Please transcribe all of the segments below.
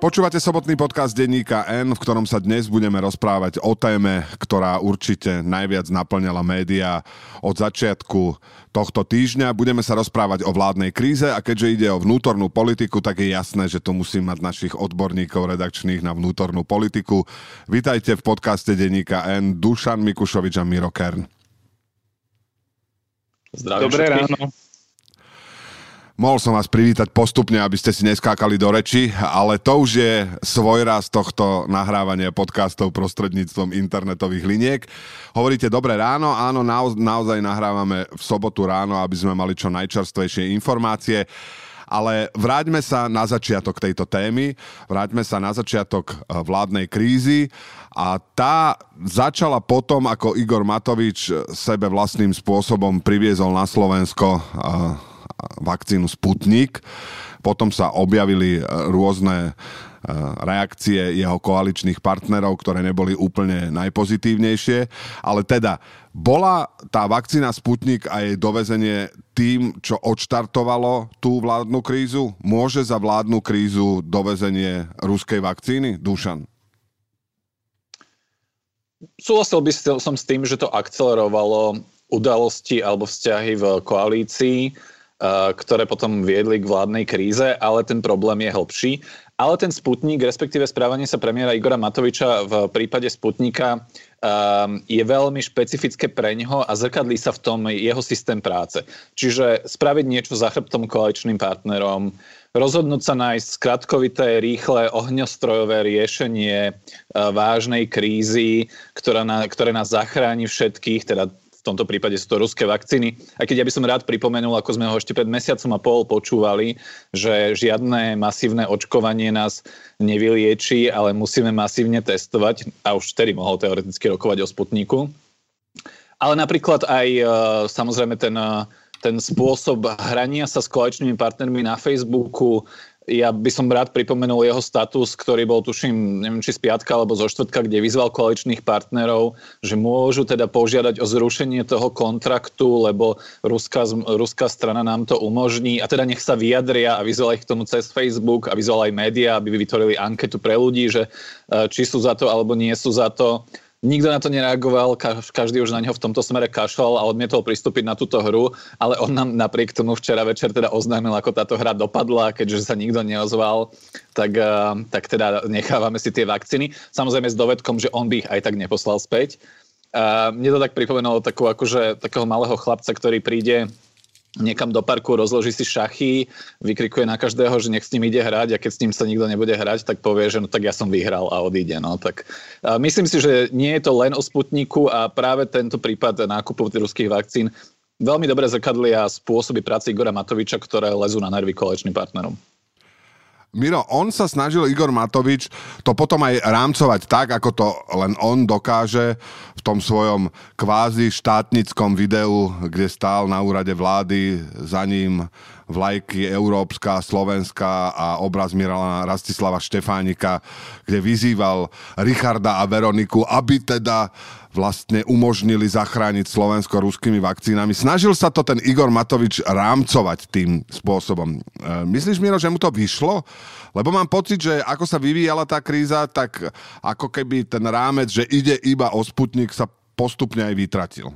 Počúvate sobotný podcast denníka N, v ktorom sa dnes budeme rozprávať o téme, ktorá určite najviac naplňala médiá od začiatku tohto týždňa. Budeme sa rozprávať o vládnej kríze a keďže ide o vnútornú politiku, tak je jasné, že tu musím mať našich odborníkov redakčných na vnútornú politiku. Vítajte v podcaste denníka N Dušan Mikušovič a Miro Kern. Zdravím Dobré všetkých. ráno. Mohol som vás privítať postupne, aby ste si neskákali do reči, ale to už je svojraz tohto nahrávania podcastov prostredníctvom internetových liniek. Hovoríte dobré ráno, áno, naozaj nahrávame v sobotu ráno, aby sme mali čo najčerstvejšie informácie. Ale vráťme sa na začiatok tejto témy, vráťme sa na začiatok vládnej krízy a tá začala potom, ako Igor Matovič sebe vlastným spôsobom priviezol na Slovensko vakcínu Sputnik. Potom sa objavili rôzne reakcie jeho koaličných partnerov, ktoré neboli úplne najpozitívnejšie. Ale teda, bola tá vakcína Sputnik a jej dovezenie tým, čo odštartovalo tú vládnu krízu? Môže za vládnu krízu dovezenie ruskej vakcíny? Dušan? Súhlasil by som s tým, že to akcelerovalo udalosti alebo vzťahy v koalícii, ktoré potom viedli k vládnej kríze, ale ten problém je hlbší. Ale ten Sputnik, respektíve správanie sa premiéra Igora Matoviča v prípade Sputnika je veľmi špecifické pre ňoho a zrkadlí sa v tom jeho systém práce. Čiže spraviť niečo za chrbtom koaličným partnerom, rozhodnúť sa nájsť skratkovité, rýchle, ohňostrojové riešenie vážnej krízy, ktoré nás zachráni všetkých, teda v tomto prípade sú to ruské vakcíny. A keď ja by som rád pripomenul, ako sme ho ešte pred mesiacom a pol počúvali, že žiadne masívne očkovanie nás nevylieči, ale musíme masívne testovať. A už vtedy mohol teoreticky rokovať o Sputniku. Ale napríklad aj samozrejme ten spôsob hrania sa s koaličnými partnermi na Facebooku. Ja by som rád pripomenul jeho status, ktorý bol, tuším, neviem, či z piatka alebo zo štvrtka, kde vyzval koaličných partnerov, že môžu teda požiadať o zrušenie toho kontraktu, lebo ruská strana nám to umožní. A teda nech sa vyjadria a vyzval ich k tomu cez Facebook a vyzval aj médiá, aby vytvorili anketu pre ľudí, že či sú za to alebo nie sú za to. Nikto na to nereagoval, každý už na neho v tomto smere kašľal a odmietol pristúpiť na túto hru, ale on nám napriek tomu včera večer teda oznámil, ako táto hra dopadla, keďže sa nikto neozval, tak teda nechávame si tie vakcíny. Samozrejme s dovedkom, že on by ich aj tak neposlal späť. Mne to tak pripomenulo takého malého chlapca, ktorý príde niekam do parku, rozloží si šachy, vykrikuje na každého, že nech s ním ide hrať a keď s ním sa nikto nebude hrať, tak povie, že no tak ja som vyhral a odíde. No. Tak, myslím si, že nie je to len o Sputniku a práve tento prípad nákupu ruských vakcín veľmi dobre zrkadlia spôsoby práce Igora Matoviča, ktoré lezú na nervy koaličným partnerom. Miro, on sa snažil, Igor Matovič, to potom aj rámcovať tak, ako to len on dokáže v tom svojom kvázi štátnickom videu, kde stál na úrade vlády, za ním vlajky európska, slovenská a obraz Mirala Rastislava Štefánika, kde vyzýval Richarda a Veroniku, aby teda vlastne umožnili zachrániť Slovensko ruskými vakcínami. Snažil sa to ten Igor Matovič rámcovať tým spôsobom. Myslíš, Miro, že mu to vyšlo? Lebo mám pocit, že ako sa vyvíjala tá kríza, tak ako keby ten rámec, že ide iba o Sputnik, sa postupne aj vytratil.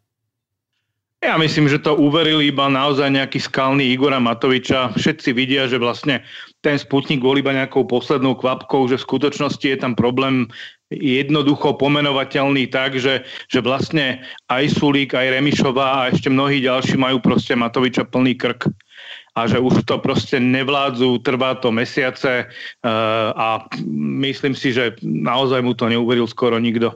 Ja myslím, že to uveril iba naozaj nejaký skalný Igora Matoviča. Všetci vidia, že vlastne ten Sputnik bol iba nejakou poslednou kvapkou, že v skutočnosti je tam problém jednoducho pomenovateľný tak, že vlastne aj Sulík, aj Remišová a ešte mnohí ďalší majú proste Matoviča plný krk a že už to proste nevládzu, trvá to mesiace a myslím si, že naozaj mu to neuveril skoro nikto.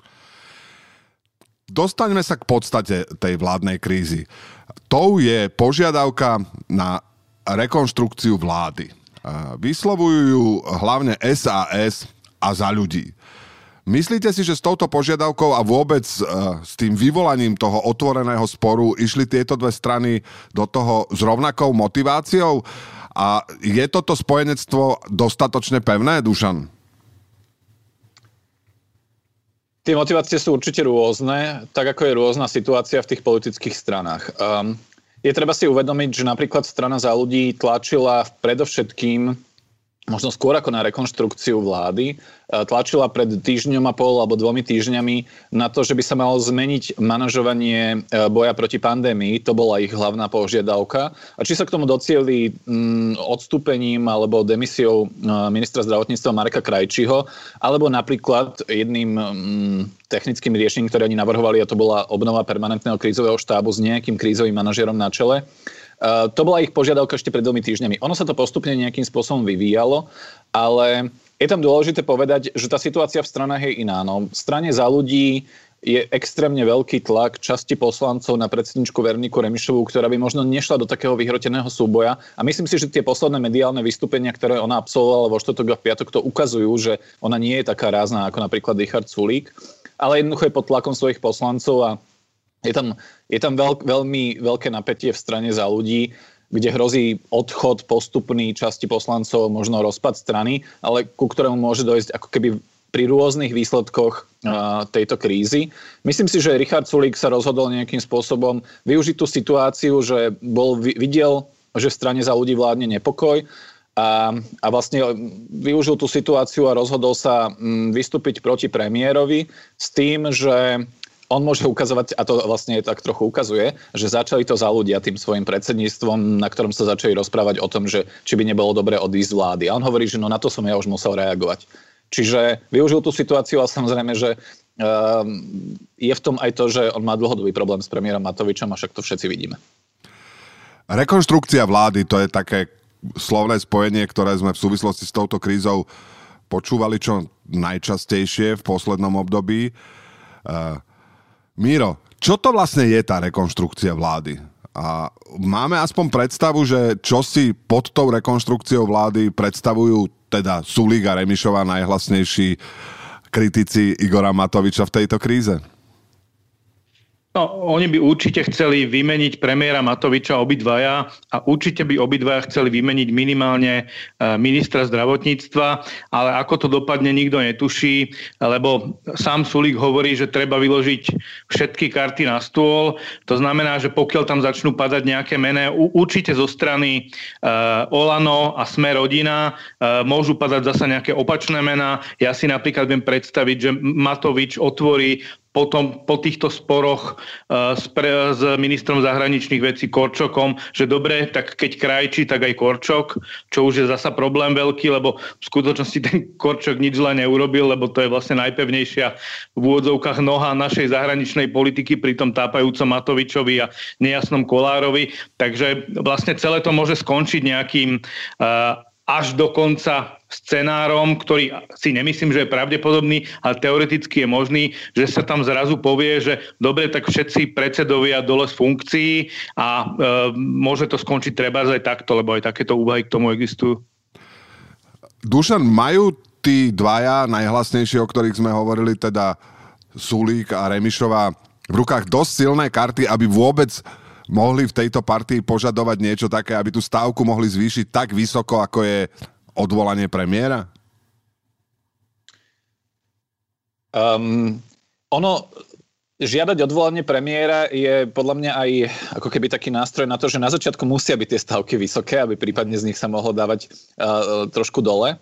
Dostaňme sa k podstate tej vládnej krízy. Tou je požiadavka na rekonštrukciu vlády. Vyslovujú ju hlavne SAS a Za ľudí. Myslíte si, že s touto požiadavkou a vôbec s tým vyvolaním toho otvoreného sporu išli tieto dve strany do toho s rovnakou motiváciou? A je toto spojenectvo dostatočne pevné, Dušan? Tie motivácie sú určite rôzne, tak ako je rôzna situácia v tých politických stranách. Je treba si uvedomiť, že napríklad strana Za ľudí tlačila predovšetkým možno skôr ako na rekonštrukciu vlády, tlačila pred týždňom a pol alebo 2 týždňami na to, že by sa malo zmeniť manažovanie boja proti pandémii. To bola ich hlavná požiadavka. A či sa k tomu docieli odstúpením alebo demisiou ministra zdravotníctva Mareka Krajčího, alebo napríklad jedným technickým riešením, ktoré oni navrhovali, a to bola obnova permanentného krízového štábu s nejakým krízovým manažérom na čele. To bola ich požiadavka ešte pred 2 týždňami. Ono sa to postupne nejakým spôsobom vyvíjalo, ale je tam dôležité povedať, že tá situácia v stranách je iná. No, v strane Za ľudí je extrémne veľký tlak časti poslancov na predsedničku Veroniku Remišovú, ktorá by možno nešla do takého vyhroteného súboja. A myslím si, že tie posledné mediálne vystúpenia, ktoré ona absolvovala vo štvrtok a v piatok, to ukazujú, že ona nie je taká rázna ako napríklad Richard Sulík, ale jednoducho je pod tlakom svojich poslancov a je tam veľmi veľké napätie v strane Za ľudí, kde hrozí odchod postupný časti poslancov, možno rozpad strany, ale ku ktorému môže dojsť ako keby pri rôznych výsledkoch tejto krízy. Myslím si, že Richard Sulík sa rozhodol nejakým spôsobom využiť tú situáciu, že videl, že v strane Za ľudí vládne nepokoj a vlastne využil tú situáciu a rozhodol sa vystúpiť proti premiérovi s tým, že on môže ukazovať, a to vlastne tak trochu ukazuje, že začali to Za ľudia tým svojim predsedníctvom, na ktorom sa začali rozprávať o tom, že či by nebolo dobre odísť z vlády. A on hovorí, že no na to som ja už musel reagovať. Čiže využil tú situáciu a samozrejme, že je v tom aj to, že on má dlhodobý problém s premiérom Matovičom a však to všetci vidíme. Rekonštrukcia vlády, to je také slovné spojenie, ktoré sme v súvislosti s touto krízou počúvali čo najčastejšie v poslednom období. Miro, čo to vlastne je tá rekonštrukcia vlády? A máme aspoň predstavu, že čo si pod tou rekonštrukciou vlády predstavujú teda Sulík a Remišová, najhlasnejší kritici Igora Matoviča v tejto kríze? No, oni by určite chceli vymeniť premiéra Matoviča obidvaja a určite by obidvaja chceli vymeniť minimálne ministra zdravotníctva, ale ako to dopadne, nikto netuší, lebo sám Sulík hovorí, že treba vyložiť všetky karty na stôl. To znamená, že pokiaľ tam začnú padať nejaké mená, určite zo strany Olano a Sme rodina môžu padať zasa nejaké opačné mená. Ja si napríklad viem predstaviť, že Matovič otvorí potom po týchto sporoch s ministrom zahraničných vecí Korčokom, že dobre, tak keď Krajčí, tak aj Korčok, čo už je zasa problém veľký, lebo v skutočnosti ten Korčok nič zle neurobil, lebo to je vlastne najpevnejšia v úvodzovkách noha našej zahraničnej politiky pri tom tápajúcom Matovičovi a nejasnom Kolárovi. Takže vlastne celé to môže skončiť nejakým až do konca scenárom, ktorý si nemyslím, že je pravdepodobný, ale teoreticky je možný, že sa tam zrazu povie, že dobre, tak všetci predsedovia dole z funkcií a môže to skončiť treba aj takto, lebo aj takéto úvahy k tomu existujú. Dušan, majú tí dvaja najhlasnejší, o ktorých sme hovorili, teda Sulík a Remišová, v rukách dosť silné karty, aby vôbec mohli v tejto partii požadovať niečo také, aby tú stávku mohli zvýšiť tak vysoko, ako je odvolanie premiéra? Žiadať odvolanie premiéra je podľa mňa aj ako keby taký nástroj na to, že na začiatku musia byť tie stávky vysoké, aby prípadne z nich sa mohlo dávať trošku dole.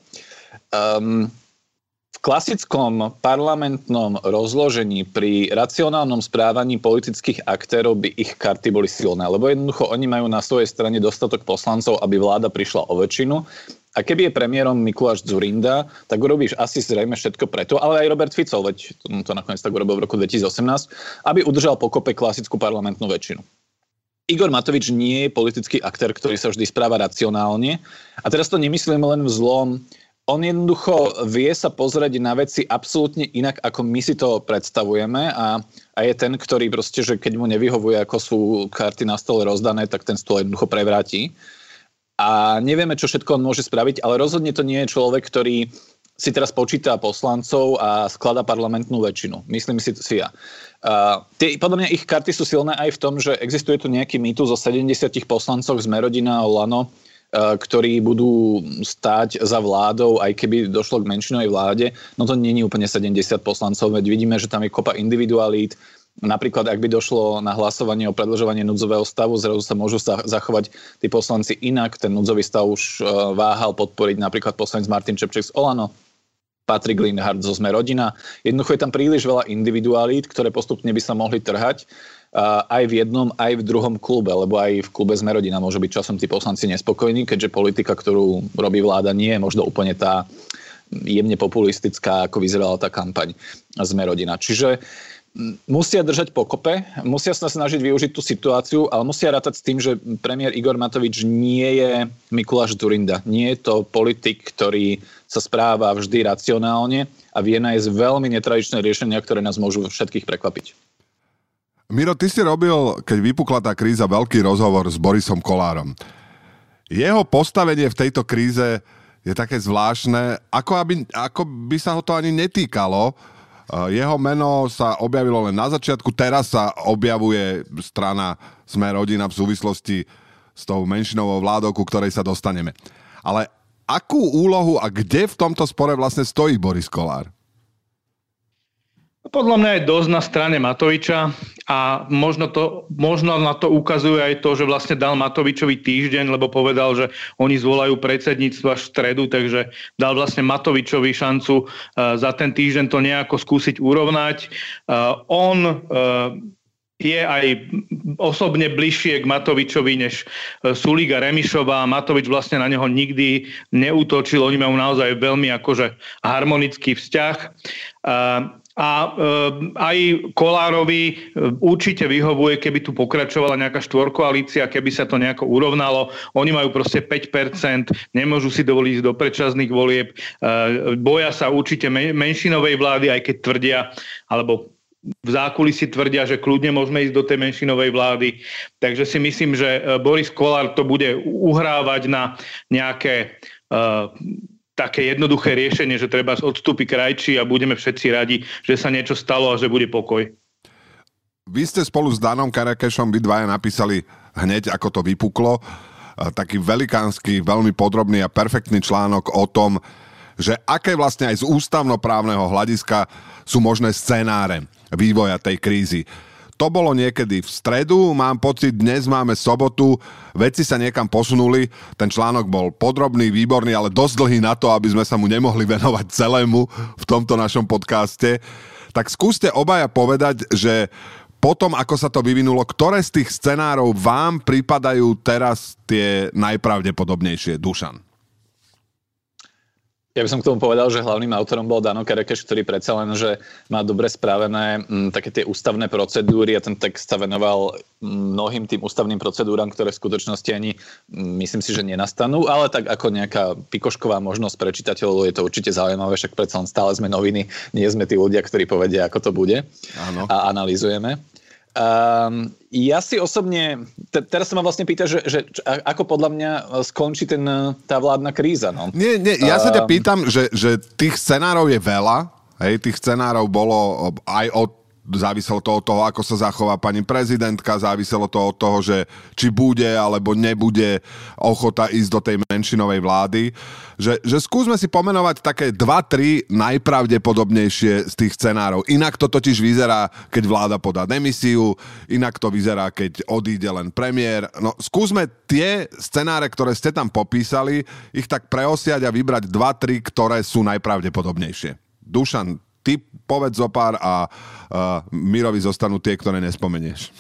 V klasickom parlamentnom rozložení pri racionálnom správaní politických aktérov by ich karty boli silné, lebo jednoducho oni majú na svojej strane dostatok poslancov, aby vláda prišla o väčšinu. A keby je premiérom Mikuláš Dzurinda, tak urobíš asi zrejme všetko preto, ale aj Robert Fico, veď to nakoniec tak urobil v roku 2018, aby udržal pokope klasickú parlamentnú väčšinu. Igor Matovič nie je politický aktér, ktorý sa vždy správa racionálne. A teraz to nemyslím len v zlom. On jednoducho vie sa pozrieť na veci absolútne inak, ako my si to predstavujeme a je ten, ktorý proste, že keď mu nevyhovuje, ako sú karty na stole rozdané, tak ten stôl jednoducho prevráti. A nevieme, čo všetko on môže spraviť, ale rozhodne to nie je človek, ktorý si teraz počíta poslancov a skladá parlamentnú väčšinu. Myslím si ja. Podľa mňa ich karty sú silné aj v tom, že existuje tu nejaký mýtus o 70 poslancoch z Merodina a Olano, ktorí budú stáť za vládou, aj keby došlo k menšinovej vláde. No to nie je úplne 70 poslancov, veď vidíme, že tam je kopa individualít. Napríklad, ak by došlo na hlasovanie o predĺžovanie núdzového stavu, zrazu sa môžu zachovať tí poslanci inak. Ten núdzový stav už váhal podporiť napríklad poslanec Martin Čepček z Olano, Patrik Lindhardt zo Sme rodina. Jednoducho je tam príliš veľa individualít, ktoré postupne by sa mohli trhať aj v jednom, aj v druhom klube, lebo aj v klube Sme rodina môžu byť časom tí poslanci nespokojní, keďže politika, ktorú robí vláda, nie je možno úplne tá jemne populistická, ako vyzerala tá kampaň Sme rodina. Čiže musia držať pokope, musia sa snažiť využiť tú situáciu, ale musia rátať s tým, že premiér Igor Matovič nie je Mikuláš Dzurinda. Nie je to politik, ktorý sa správa vždy racionálne a vie nájsť veľmi netradičné riešenia, ktoré nás môžu všetkých prekvapiť. Miro, ty si robil, keď vypukla tá kríza, veľký rozhovor s Borisom Kollárom. Jeho postavenie v tejto kríze je také zvláštne, ako by sa ho to ani netýkalo. Jeho meno sa objavilo len na začiatku, teraz sa objavuje strana Sme rodina v súvislosti s tou menšinovou vládou, ku ktorej sa dostaneme. Ale akú úlohu a kde v tomto spore vlastne stojí Boris Kollár? Podľa mňa je dosť na strane Matoviča a možno na to ukazuje aj to, že vlastne dal Matovičovi týždeň, lebo povedal, že oni zvolajú predsedníctvo až v stredu, takže dal vlastne Matovičovi šancu za ten týždeň to nejako skúsiť urovnať. On je aj osobne bližšie k Matovičovi než Sulík a Remišová. Matovič vlastne na neho nikdy neútočil, oni majú naozaj veľmi akože harmonický vzťah. A aj Kollárovi určite vyhovuje, keby tu pokračovala nejaká štvorkoalícia, keby sa to nejako urovnalo. Oni majú proste 5%, nemôžu si dovoliť do predčasných volieb, boja sa určite menšinovej vlády, aj keď tvrdia, alebo v zákulisí tvrdia, že kľudne môžeme ísť do tej menšinovej vlády. Takže si myslím, že Boris Kollár to bude uhrávať na nejaké také jednoduché riešenie, že treba odstúpiť krajčí a budeme všetci radi, že sa niečo stalo a že bude pokoj. Vy ste spolu s Danom Kerekešom vy dvaja napísali hneď, ako to vypuklo, taký velikánsky, veľmi podrobný a perfektný článok o tom, že aké vlastne aj z ústavnoprávneho hľadiska sú možné scenáre vývoja tej krízy. To bolo niekedy v stredu, mám pocit, dnes máme sobotu, veci sa niekam posunuli, ten článok bol podrobný, výborný, ale dosť dlhý na to, aby sme sa mu nemohli venovať celému v tomto našom podcaste. Tak skúste obaja povedať, že potom, ako sa to vyvinulo, ktoré z tých scenárov vám pripadajú teraz tie najpravdepodobnejšie, Dušan? Ja by som k tomu povedal, že hlavným autorom bol Dano Kerekeš, ktorý predsa len, že má dobre spravené také tie ústavné procedúry a ten text sa venoval mnohým tým ústavným procedúram, ktoré v skutočnosti ani myslím si, že nenastanú, ale tak ako nejaká pikošková možnosť pre čitateľov je to určite zaujímavé, však predsa len stále sme noviny, nie sme tí ľudia, ktorí povedia, ako to bude. Áno. A analyzujeme. Ja si osobne, teraz sa ma vlastne pýta, že ako podľa mňa skončí tá vládna kríza. No? Nie, ja sa ťa pýtam, že tých scenárov je veľa, hej, tých scenárov bolo aj záviselo to od toho, ako sa zachová pani prezidentka, záviselo to od toho, že či bude alebo nebude ochota ísť do tej menšinovej vlády. Že skúsme si pomenovať také 2-3 najpravdepodobnejšie z tých scenárov. Inak to totiž vyzerá, keď vláda podá demisiu, inak to vyzerá, keď odíde len premiér. No skúsme tie scenáre, ktoré ste tam popísali, ich tak preosiať a vybrať 2-3, ktoré sú najpravdepodobnejšie. Dušan, ty povedz zo pár a Mirovi zostanú tie, ktoré nespomenieš.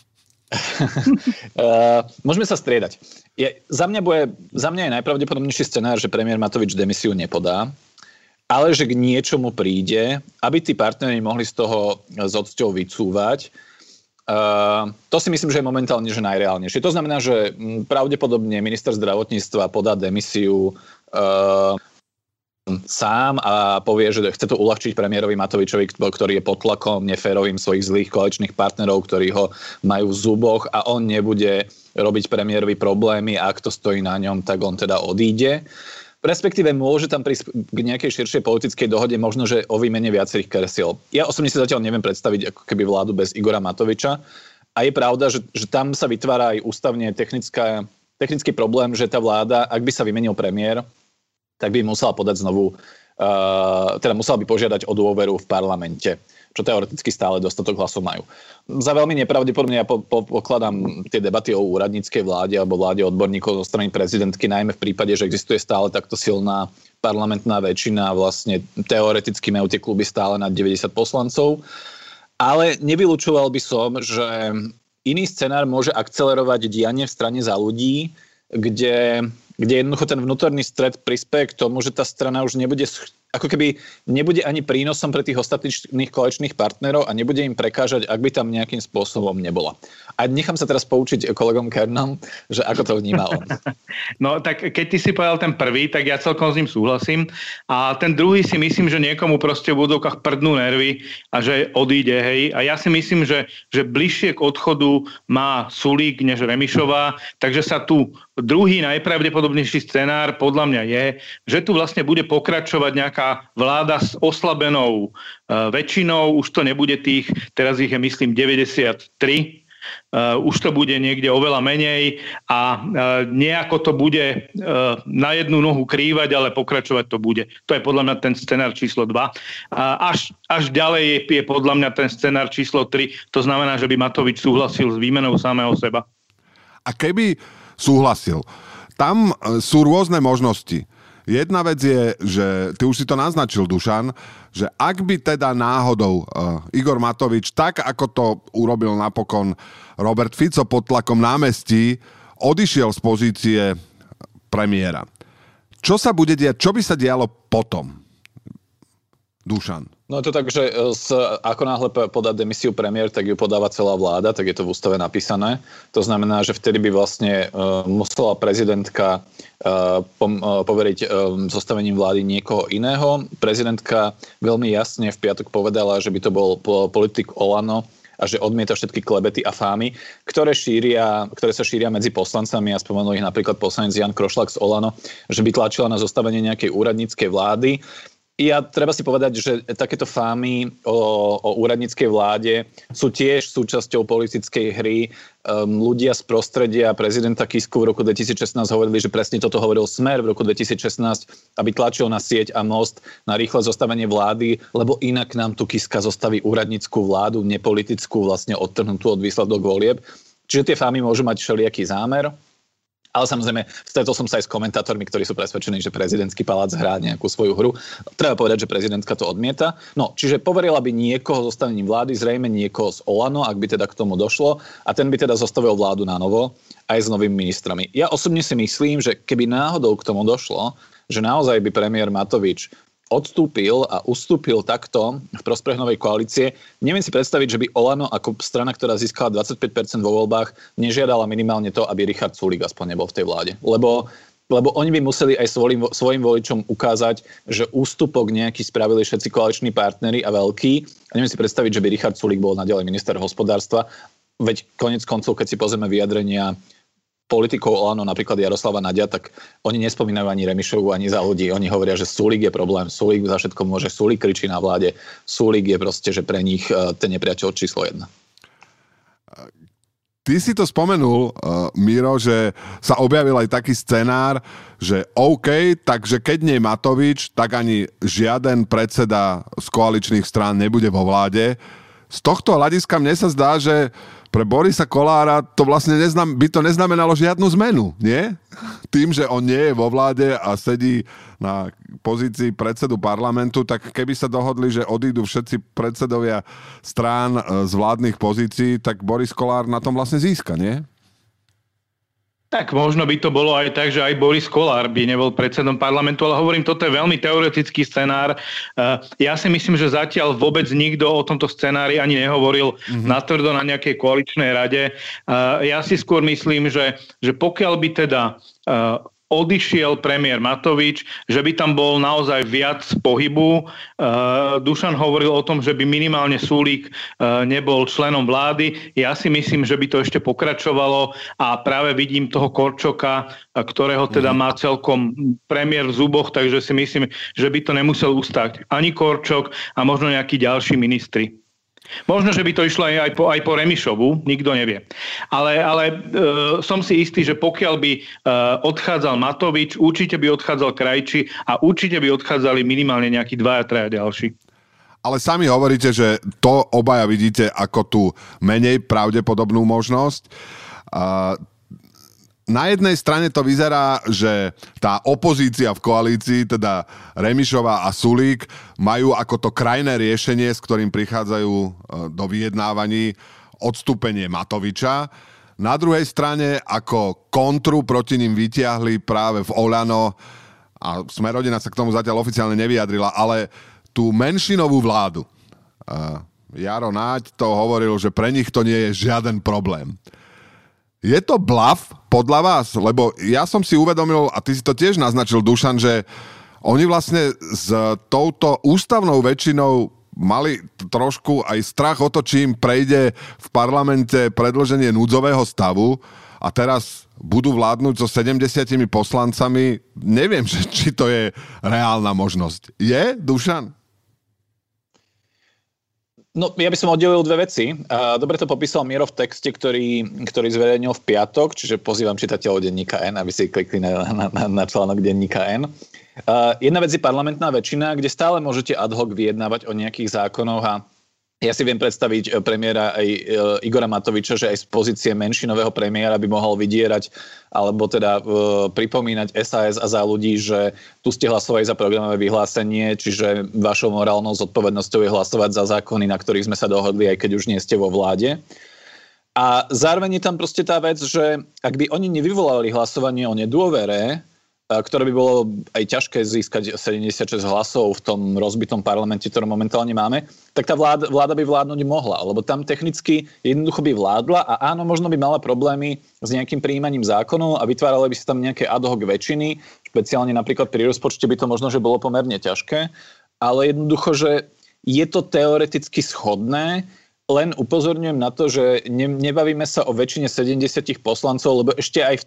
Môžeme sa striedať. Za mňa je najpravdepodobnejší scenár, že premiér Matovič demisiu nepodá, ale že k niečomu príde, aby tí partneri mohli z toho s odsťou vycúvať. To si myslím, že je momentálne že najreálnejšie. To znamená, že pravdepodobne minister zdravotníctva podá demisiu sám a povie, že chce to uľahčiť premiérovi Matovičovi, ktorý je pod tlakom neférovým svojich zlých koaličných partnerov, ktorí ho majú v zuboch a on nebude robiť premiérovi problémy a ak to stojí na ňom, tak on teda odíde. Respektíve môže tam prísť k nejakej širšej politickej dohode, možno, že o výmene viacerých kresiel. Ja osobne si zatiaľ neviem predstaviť ako keby vládu bez Igora Matoviča a je pravda, že tam sa vytvára aj ústavne technický problém, že tá vláda, ak by sa vymenil premiér, tak by musela podať znovu, teda musela by požiadať o dôveru v parlamente. čo teoreticky stále dostatok hlasov majú. Za veľmi nepravdepodobne ja pokladám tie debaty o úradníckej vláde alebo vláde odborníkov zo strany prezidentky, najmä v prípade, že existuje stále takto silná parlamentná väčšina, vlastne teoreticky majú tie kluby stále na 90 poslancov. Ale nevylučoval by som, že iný scenár môže akcelerovať dianie v strane Za ľudí, kde jednoducho ten vnútorný stret prispieje k tomu, že tá strana už nebude, ako keby nebude ani prínosom pre tých ostatných koaličných partnerov a nebude im prekážať, ak by tam nejakým spôsobom nebola. A nechám sa teraz poučiť kolegom Kernom, že ako to vnímal. No tak keď ty si povedal ten prvý, tak ja celkom s ním súhlasím. A ten druhý si myslím, že niekomu proste v údokách prdnú nervy a že odíde, hej. A ja si myslím, že bližšie k odchodu má Sulík než Remišová, takže sa tu druhý najpravdepodobnejší scenár podľa mňa je, že tu vlastne bude pokračovať nejaká vláda s oslabenou väčšinou, už to nebude tých, teraz ich je myslím 93, už to bude niekde oveľa menej a nejako to bude na jednu nohu krývať, ale pokračovať to bude. To je podľa mňa ten scenár číslo 2. Až ďalej je podľa mňa ten scenár číslo 3, to znamená, že by Matovič súhlasil s výmenou samého seba. A keby súhlasil, tam sú rôzne možnosti. Jedna vec je, že ty už si to naznačil, Dušan, že ak by teda náhodou Igor Matovič, tak ako to urobil napokon Robert Fico pod tlakom námestí, odišiel z pozície premiéra. Čo sa bude diať? Čo by sa dialo potom? Dušan. No je to tak, že ako náhle podá demisiu premiér, tak ju podáva celá vláda, tak je to v ústave napísané. To znamená, že vtedy by vlastne musela prezidentka poveriť zostavením vlády niekoho iného. Prezidentka veľmi jasne v piatok povedala, že by to bol politik Olano a že odmieta všetky klebety a fámy, ktoré sa šíria medzi poslancami, a spomenul ich napríklad poslanec Jan Krošlak z Olano, že by tlačila na zostavenie nejakej úradníckej vlády. Treba si povedať, že takéto fámy o úradníckej vláde sú tiež súčasťou politickej hry. Ľudia z prostredia prezidenta Kisku v roku 2016 hovorili, že presne toto hovoril Smer v roku 2016, aby tlačil na sieť a Most na rýchle zostavenie vlády, lebo inak nám tu Kiska zostaví úradnícku vládu, nepolitickú, vlastne odtrhnutú od výsledok volieb. Čiže tie fámy môžu mať všelijaký zámer. Ale samozrejme, stretol som sa aj s komentátormi, ktorí sú presvedčení, že prezidentský palác hrá nejakú svoju hru. Treba povedať, že prezidentka to odmieta. No, čiže poverila by niekoho zostavením vlády, zrejme niekoho z Olano, ak by teda k tomu došlo, a ten by teda zostavil vládu na novo, aj s novými ministrami. Ja osobne si myslím, že keby náhodou k tomu došlo, že naozaj by premiér Matovič odstúpil a ustúpil takto v prospech novej koalície. Neviem si predstaviť, že by Olano ako strana, ktorá získala 25% vo voľbách, nežiadala minimálne to, aby Richard Sulík aspoň nebol v tej vláde. Lebo oni by museli aj svojim voličom ukázať, že ústupok nejaký spravili všetci koaliční partneri a veľkí. A neviem si predstaviť, že by Richard Sulík bol naďalej minister hospodárstva. Veď konec koncov, keď si pozrieme vyjadrenia politikov Olano, napríklad Jaroslava Naďa, tak oni nespomínajú ani Remišovu, ani Za ľudí. Oni hovoria, že Sulík je problém. Sulík za všetko môže. Sulík kričí na vláde. Sulík je proste, že pre nich ten nepriateľ číslo 1. Ty si to spomenul, Miro, že sa objavil aj taký scenár, že OK, takže keď nie Matovič, tak ani žiaden predseda z koaličných strán nebude vo vláde. Z tohto hľadiska mne sa zdá, že pre Borisa Kollára to vlastne by to neznamenalo žiadnu zmenu, nie? Tým, že on nie je vo vláde a sedí na pozícii predsedu parlamentu, tak keby sa dohodli, že odídu všetci predsedovia strán z vládnych pozícií, tak Boris Kollár na tom vlastne získa, nie? Tak možno by to bolo aj tak, že aj Boris Kollár by nebol predsedom parlamentu, ale hovorím, toto je veľmi teoretický scenár. Ja si myslím, že zatiaľ vôbec nikto o tomto scenári ani nehovoril natvrdo na nejakej koaličnej rade. Ja si skôr myslím, že pokiaľ by teda odišiel premiér Matovič, že by tam bol naozaj viac pohybu. Dušan hovoril o tom, že by minimálne Sulík nebol členom vlády. Ja si myslím, že by to ešte pokračovalo a práve vidím toho Korčoka, ktorého teda má celkom premiér v zuboch, takže si myslím, že by to nemusel ustáť ani Korčok a možno nejakí ďalší ministri. Možno, že by to išlo aj po Remišovu, nikto nevie. Ale som si istý, že pokiaľ by odchádzal Matovič, určite by odchádzal Krajčí a určite by odchádzali minimálne nejakí 2-3 ďalší. Ale sami hovoríte, že to obaja vidíte ako tú menej pravdepodobnú možnosť. Na jednej strane to vyzerá, že tá opozícia v koalícii, teda Remišová a Sulík, majú ako to krajné riešenie, s ktorým prichádzajú do vyjednávaní, odstúpenie Matoviča. Na druhej strane ako kontru proti ním vytiahli práve v Oľano, a Smer-rodina sa k tomu zatiaľ oficiálne nevyjadrila, ale tú menšinovú vládu. Jaro Náď to hovoril, že pre nich to nie je žiaden problém. Je to blaf podľa vás? Lebo ja som si uvedomil, a ty si to tiež naznačil, Dušan, že oni vlastne s touto ústavnou väčšinou mali trošku aj strach o to, či im prejde v parlamente predĺženie núdzového stavu a teraz budú vládnuť so 70 poslancami. Neviem, či to je reálna možnosť. Je, Dušan? No, ja by som oddelil dve veci. Dobre to popísal Miro v texte, ktorý zverejnil v piatok, čiže pozývam čitateľov denníka N, aby si klikli na článok denníka N. Jedna vec je parlamentná väčšina, kde stále môžete ad hoc vyjednávať o nejakých zákonoch a ja si viem predstaviť premiéra aj Igora Matoviča, že aj z pozície menšinového premiéra by mohol vydierať alebo teda pripomínať SAS a Za ľudí, že tu ste hlasovali za programové vyhlásenie, čiže vašou morálnou zodpovednosťou je hlasovať za zákony, na ktorých sme sa dohodli, aj keď už nie ste vo vláde. A zároveň je tam proste tá vec, že ak by oni nevyvolali hlasovanie o nedôvere, ktoré by bolo aj ťažké získať 76 hlasov v tom rozbitom parlamente, ktorom momentálne máme, tak tá vláda by vládnuť mohla, lebo tam technicky jednoducho by vládla a áno, možno by mala problémy s nejakým prijímaním zákonov a vytvárali by sa tam nejaké ad hoc väčšiny, špeciálne napríklad pri rozpočte by to možno, že bolo pomerne ťažké, ale jednoducho, že je to teoreticky schodné. Len upozorňujem na to, že nebavíme sa o väčšine 70 poslancov, lebo ešte aj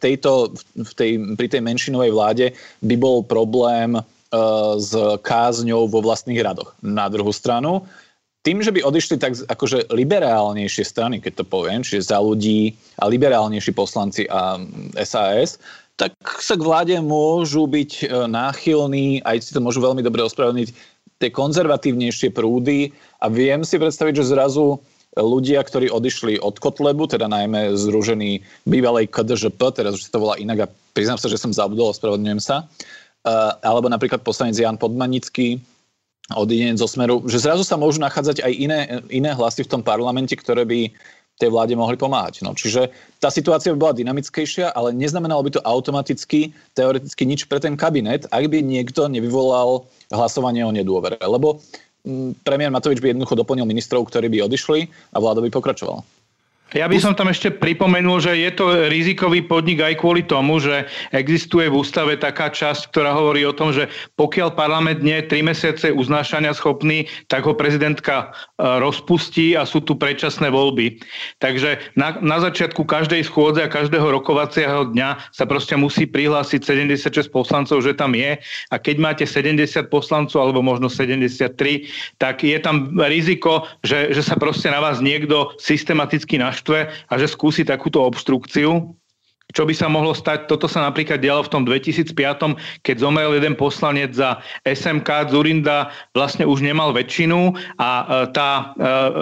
pri tej menšinovej vláde by bol problém s kázňou vo vlastných radoch. Na druhú stranu, tým, že by odišli tak akože liberálnejšie strany, keď to poviem, čiže Za ľudí a liberálnejší poslanci a SAS, tak sa k vláde môžu byť náchylní, aj si to môžu veľmi dobre ospravedlniť, tie konzervatívnejšie prúdy a viem si predstaviť, že zrazu ľudia, ktorí odišli od Kotlebu, teda najmä združení bývalej KDŽP, teraz už sa to volá inak a priznám sa, že som zabudol, ospravedlňujem sa, alebo napríklad poslanec Jan Podmanický, odídenec zo Smeru, že zrazu sa môžu nachádzať aj iné hlasy v tom parlamente, ktoré by tej vláde mohli pomáhať. No, čiže tá situácia by bola dynamickejšia, ale neznamenalo by to automaticky, teoreticky nič pre ten kabinet, ak by niekto nevyvolal hlasovanie o nedôvere. Lebo premiér Matovič by jednoducho doplnil ministrov, ktorí by odišli a vláda by pokračovala. Ja by som tam ešte pripomenul, že je to rizikový podnik aj kvôli tomu, že existuje v ústave taká časť, ktorá hovorí o tom, že pokiaľ parlament nie je 3 mesiace uznášania schopný, tak ho prezidentka rozpustí a sú tu predčasné voľby. Takže na začiatku každej schôdze a každého rokovacieho dňa sa proste musí prihlásiť 76 poslancov, že tam je. A keď máte 70 poslancov alebo možno 73, tak je tam riziko, že sa proste na vás niekto systematicky a že skúsi takúto obštrukciu. Čo by sa mohlo stať? Toto sa napríklad dialo v tom 2005, keď zomrel jeden poslanec za SMK, Dzurinda vlastne už nemal väčšinu a tá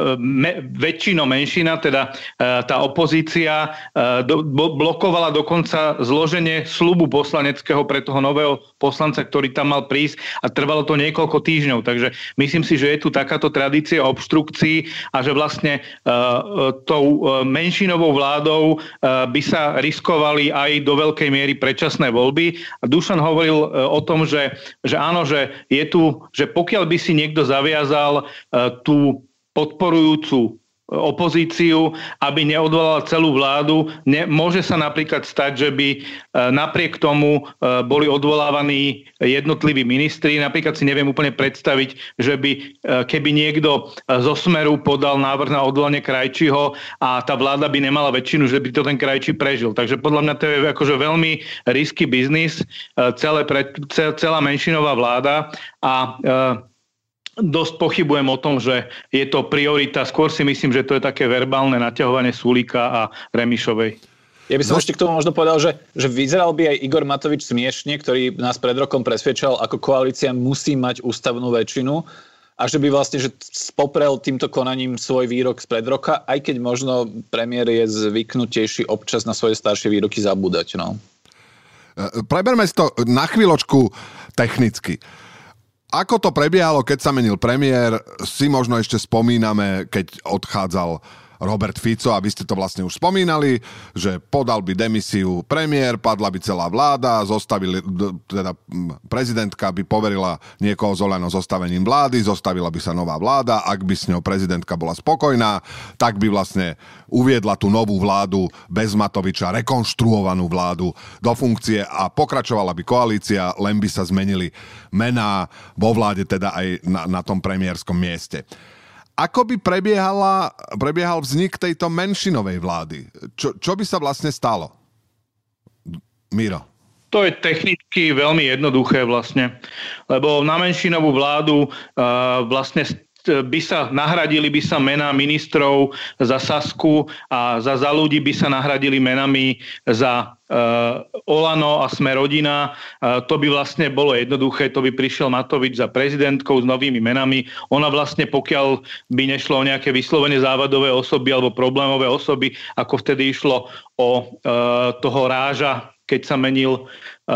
menšina, teda tá opozícia blokovala dokonca zloženie sľubu poslaneckého pre toho nového poslanca, ktorý tam mal prísť a trvalo to niekoľko týždňov. Takže myslím si, že je tu takáto tradícia obštrukcií a že vlastne tou menšinovou vládou by sa riskovalo aj do veľkej miery predčasné voľby. A Dušan hovoril o tom, že áno, že je tu, že pokiaľ by si niekto zaviazal tú podporujúcu opozíciu, aby neodvolala celú vládu. Môže sa napríklad stať, že by napriek tomu boli odvolávaní jednotliví ministri. Napríklad si neviem úplne predstaviť, že by keby niekto zo Smeru podal návrh na odvolanie Krajčího a tá vláda by nemala väčšinu, že by to ten Krajčí prežil. Takže podľa mňa to je akože veľmi risky biznis, celá menšinová vláda a dosť pochybujem o tom, že je to priorita. Skôr si myslím, že to je také verbálne naťahovanie Sulíka a Remišovej. Ja by som ešte k tomu možno povedal, že vyzeral by aj Igor Matovič smiešne, ktorý nás pred rokom presvedčal, ako koalícia musí mať ústavnú väčšinu. a že by vlastne že poprel týmto konaním svoj výrok spred roka, aj keď možno premiér je zvyknutejší občas na svoje staršie výroky zabúdať. No. Preberme si to na chvíľočku technicky. Ako to prebiehalo, keď sa menil premiér, si možno ešte spomíname, keď odchádzal Robert Fico, a vy ste to vlastne už spomínali, že podal by demisiu premiér, padla by celá vláda, teda prezidentka by poverila niekoho z Oľano zostavením vlády, zostavila by sa nová vláda, ak by s ňou prezidentka bola spokojná, tak by vlastne uviedla tú novú vládu bez Matoviča, rekonštruovanú vládu do funkcie a pokračovala by koalícia, len by sa zmenili mená vo vláde, teda aj na tom premiérskom mieste. Ako by prebiehal vznik tejto menšinovej vlády? Čo by sa vlastne stalo? Miro. To je technicky veľmi jednoduché vlastne, lebo na menšinovú vládu vlastne nahradili by sa mená ministrov za Sasku a za ľudí by sa nahradili menami za Olano a Sme rodina. To by vlastne bolo jednoduché, to by prišiel Matovič za prezidentkou s novými menami. Ona vlastne, pokiaľ by nešlo o nejaké vyslovene závadové osoby alebo problémové osoby, ako vtedy išlo o toho Ráža, keď sa menil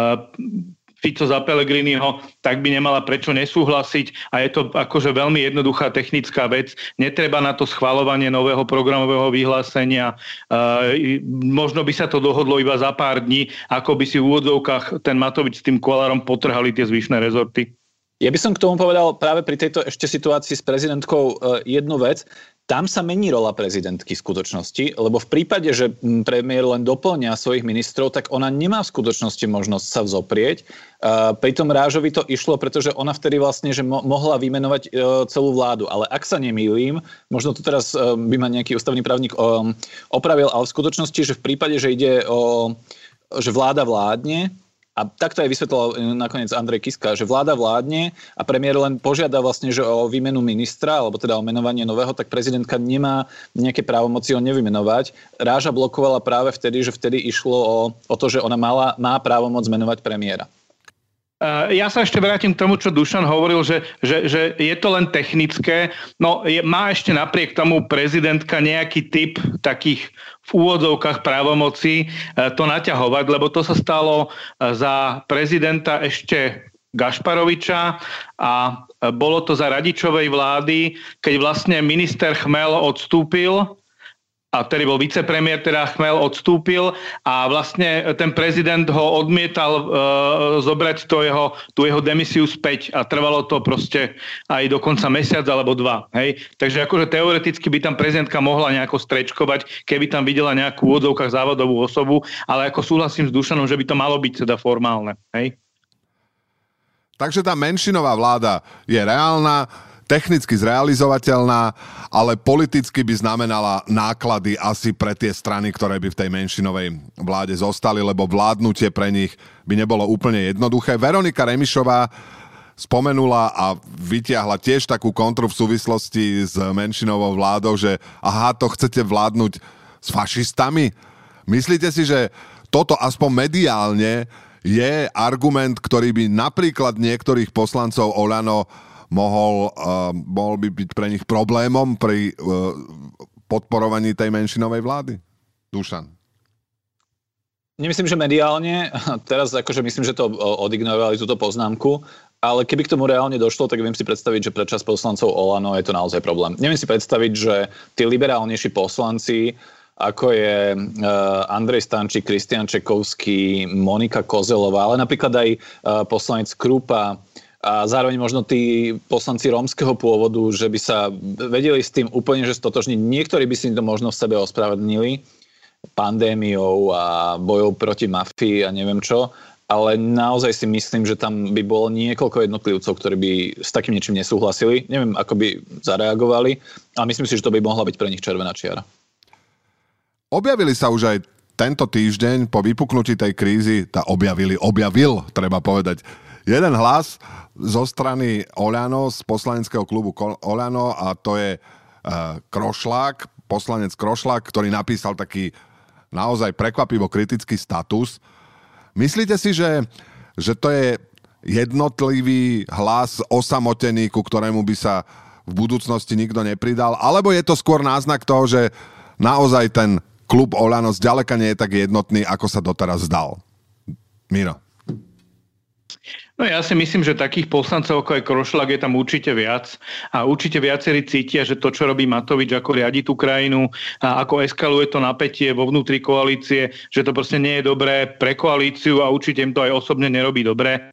Fico za Pellegriniho, tak by nemala prečo nesúhlasiť a je to akože veľmi jednoduchá technická vec. Netreba na to schvaľovanie nového programového vyhlásenia. Možno by sa to dohodlo iba za pár dní, ako by si v úvodzovkách ten Matovič s tým Kolárom potrhali tie zvyšné rezorty. Ja by som k tomu povedal práve pri tejto ešte situácii s prezidentkou jednu vec. Tam sa mení rola prezidentky v skutočnosti, lebo v prípade, že premiér len doplňa svojich ministrov, tak ona nemá v skutočnosti možnosť sa vzoprieť. Pri tom Rážovi to išlo, pretože ona vtedy vlastne že mohla vymenovať celú vládu. Ale ak sa nemýlim, možno to teraz by ma nejaký ústavný právnik opravil, ale v skutočnosti, že v prípade, že ide o že vláda vládne, a takto aj vysvetlil nakoniec Andrej Kiska, že vláda vládne a premiér len požiada vlastne, že o výmenu ministra, alebo teda o menovanie nového, tak prezidentka nemá nejaké právomoci ho nevymenovať. Ráža blokovala práve vtedy, že vtedy išlo o to, že ona má právomoc menovať premiéra. Ja sa ešte vrátim k tomu, čo Dušan hovoril, že je to len technické. No, má ešte napriek tomu prezidentka nejaký typ takých v úvodzovkách právomocí to naťahovať, lebo to sa stalo za prezidenta ešte Gašparoviča a bolo to za Radičovej vlády, keď vlastne minister Chmel odstúpil a vtedy bol vicepremiér, teda Chmel odstúpil a vlastne ten prezident ho odmietal zobrať tú jeho demisiu späť a trvalo to proste aj dokonca mesiac alebo 2. Hej? Takže akože teoreticky by tam prezidentka mohla nejako strečkovať, keby tam videla nejakú v úvodzovkách závodovú osobu, ale ako súhlasím s Dušanom, že by to malo byť teda formálne. Hej? Takže tá menšinová vláda je reálna, technicky zrealizovateľná, ale politicky by znamenala náklady asi pre tie strany, ktoré by v tej menšinovej vláde zostali, lebo vládnutie pre nich by nebolo úplne jednoduché. Veronika Remišová spomenula a vytiahla tiež takú kontru v súvislosti s menšinovou vládou, že aha, to chcete vládnuť s fašistami? Myslíte si, že toto aspoň mediálne je argument, ktorý by napríklad niektorých poslancov Oľano mohol by byť pre nich problémom pri podporovaní tej menšinovej vlády? Dušan. Nemyslím, že mediálne. Teraz akože myslím, že to odignorovali túto poznámku, ale keby k tomu reálne došlo, tak viem si predstaviť, že pre časť poslancov Olano je to naozaj problém. Neviem si predstaviť, že tí liberálnejší poslanci, ako je Andrej Stančík, Kristián Čekovský, Monika Kozelová, ale napríklad aj poslanec Krupa, a zároveň možno tí poslanci rómskeho pôvodu, že by sa vedeli s tým úplne že stotožniť. Niektorí by si to možno v sebe ospravedlnili pandémiou a bojou proti mafii a neviem čo, ale naozaj si myslím, že tam by bolo niekoľko jednotlivcov, ktorí by s takým niečím nesúhlasili. Neviem, ako by zareagovali, ale myslím si, že to by mohla byť pre nich červená čiara. Objavili sa už aj tento týždeň po vypuknutí tej krízy, objavil, treba povedať, jeden hlas zo strany Oľano, z poslaneckého klubu Oľano, a to je Krošlák, poslanec Krošlák, ktorý napísal taký naozaj prekvapivo kritický status. Myslíte si, že to je jednotlivý hlas osamotený, ku ktorému by sa v budúcnosti nikto nepridal, alebo je to skôr náznak toho, že naozaj ten klub Oľano zďaleka nie je tak jednotný, ako sa doteraz zdal? Miro. No ja si myslím, že takých poslancov ako aj Krošľák je tam určite viac a určite viacerí cítia, že to, čo robí Matovič, ako riadi tú krajinu a ako eskaluje to napätie vo vnútri koalície, že to proste nie je dobré pre koalíciu a určite im to aj osobne nerobí dobre.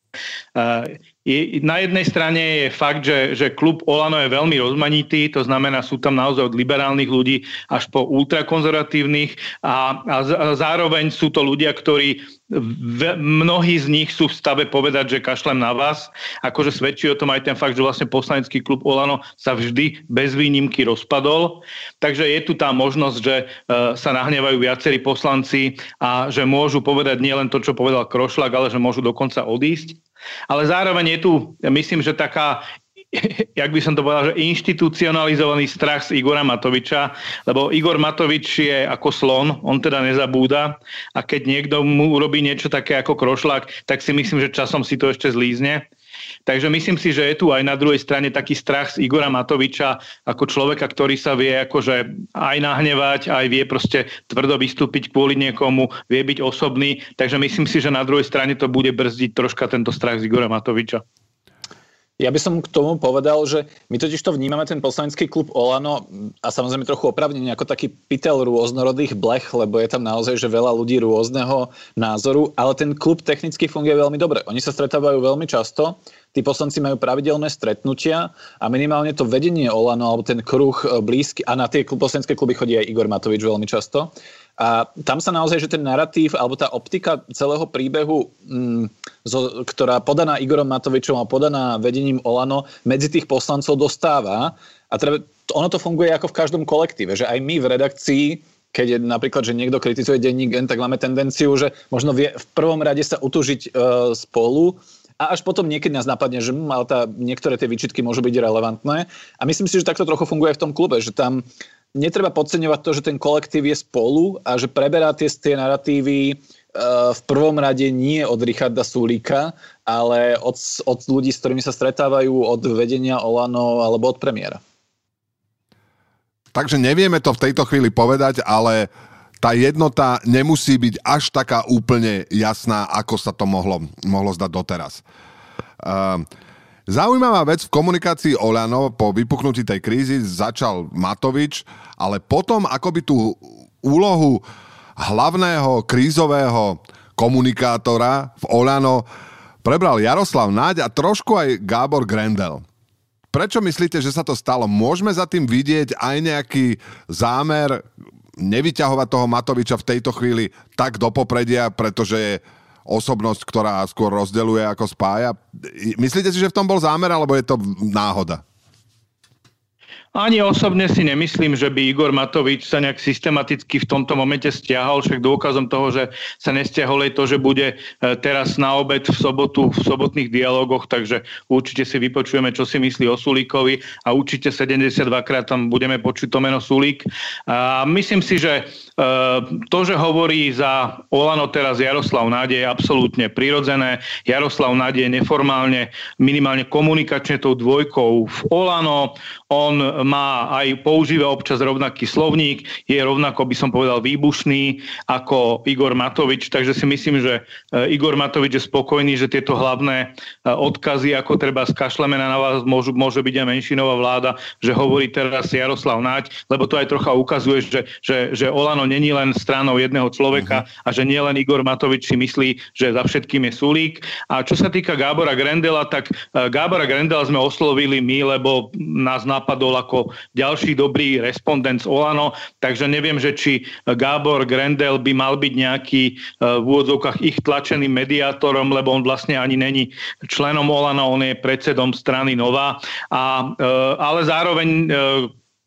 Na jednej strane je fakt, že klub Olano je veľmi rozmanitý, to znamená, sú tam naozaj od liberálnych ľudí až po ultrakonzervatívnych a zároveň sú to ľudia, ktorí mnohí z nich sú v stave povedať, že kašlem na vás. Akože svedčí o tom aj ten fakt, že vlastne poslanecký klub Olano sa vždy bez výnimky rozpadol. Takže je tu tá možnosť, že sa nahnevajú viacerí poslanci a že môžu povedať nielen to, čo povedal Krošľák, ale že môžu dokonca odísť. Ale zároveň je tu, myslím, že taká, jak by som to povedal, že inštitucionalizovaný strach z Igora Matoviča, lebo Igor Matovič je ako slon, on teda nezabúda a keď niekto mu urobí niečo také ako Krošľák, tak si myslím, že časom si to ešte zlízne. Takže myslím si, že je tu aj na druhej strane taký strach z Igora Matoviča ako človeka, ktorý sa vie akože aj nahnevať, aj vie proste tvrdo vystúpiť kvôli niekomu, vie byť osobný. Takže myslím si, že na druhej strane to bude brzdiť troška tento strach z Igora Matoviča. Ja by som k tomu povedal, že my totiž to vnímame ten poslanecký klub Olano a samozrejme trochu opravnene ako taký pytel rôznorodých blech, lebo je tam naozaj že veľa ľudí rôzneho názoru, ale ten klub technicky funguje veľmi dobre. Oni sa stretávajú veľmi často, tí poslanci majú pravidelné stretnutia a minimálne to vedenie Olano alebo ten kruh blízky, a na tie poslanecké kluby chodí aj Igor Matovič veľmi často. A tam sa naozaj, že ten narratív alebo tá optika celého príbehu, ktorá podaná Igorom Matovičom a podaná vedením Olano, medzi tých poslancov dostáva. A ono to funguje ako v každom kolektíve, že aj my v redakcii, keď je napríklad, že niekto kritizuje denník N, tak máme tendenciu, že možno vie v prvom rade sa utužiť spolu a až potom niekedy nás napadne, že ale niektoré tie výčitky môžu byť relevantné. A myslím si, že takto trochu funguje v tom klube, že tam netreba podceňovať to, že ten kolektív je spolu a že preberá tie narratívy v prvom rade nie od Richarda Sulíka, ale od ľudí, s ktorými sa stretávajú, od vedenia Olano alebo od premiéra. Takže nevieme to v tejto chvíli povedať, ale tá jednota nemusí byť až taká úplne jasná, ako sa to mohlo zdať doteraz. Zaujímavá vec v komunikácii Oľano po vypuknutí tej krízy začal Matovič, ale potom akoby tú úlohu hlavného krízového komunikátora v Oľano prebral Jaroslav Naďa a trošku aj Gábor Grendel. Prečo myslíte, že sa to stalo? Môžeme za tým vidieť aj nejaký zámer nevyťahovať toho Matoviča v tejto chvíli tak do popredia, pretože je osobnosť, ktorá skôr rozdeľuje ako spája. Myslíte si, že v tom bol zámer, alebo je to náhoda? Ani osobne si nemyslím, že by Igor Matovič sa nejak systematicky v tomto momente stiahol, však dôkazom toho, že sa nestiahol je to, že bude teraz na obed v sobotu v sobotných dialogoch, takže určite si vypočujeme, čo si myslí o Sulíkovi a určite 72 krát tam budeme počuť to meno Sulík. A myslím si, že to, že hovorí za Olano teraz Jaroslav Naďa, je absolútne prirodzené. Jaroslav Naďa je neformálne, minimálne komunikačne tou dvojkou v Olano. On používa občas rovnaký slovník, je rovnako, by som povedal, výbušný ako Igor Matovič, takže si myslím, že Igor Matovič je spokojný, že tieto hlavné odkazy, ako treba skašleme na vás, môže byť aj menšinová vláda, že hovorí teraz Jaroslav Naď, lebo to aj trocha ukazuje, že Olano není len stranou jedného človeka a že nie len Igor Matovič si myslí, že za všetkým je Sulík. A čo sa týka Gábora Grendela, tak Gábora Grendela sme oslovili my, lebo nás napadol ako ďalší dobrý respondent z Olano, takže neviem, že či Gábor Grendel by mal byť nejaký v úvodzovkách ich tlačeným mediátorom, lebo on vlastne ani není členom Olano, on je predsedom strany Nová, ale zároveň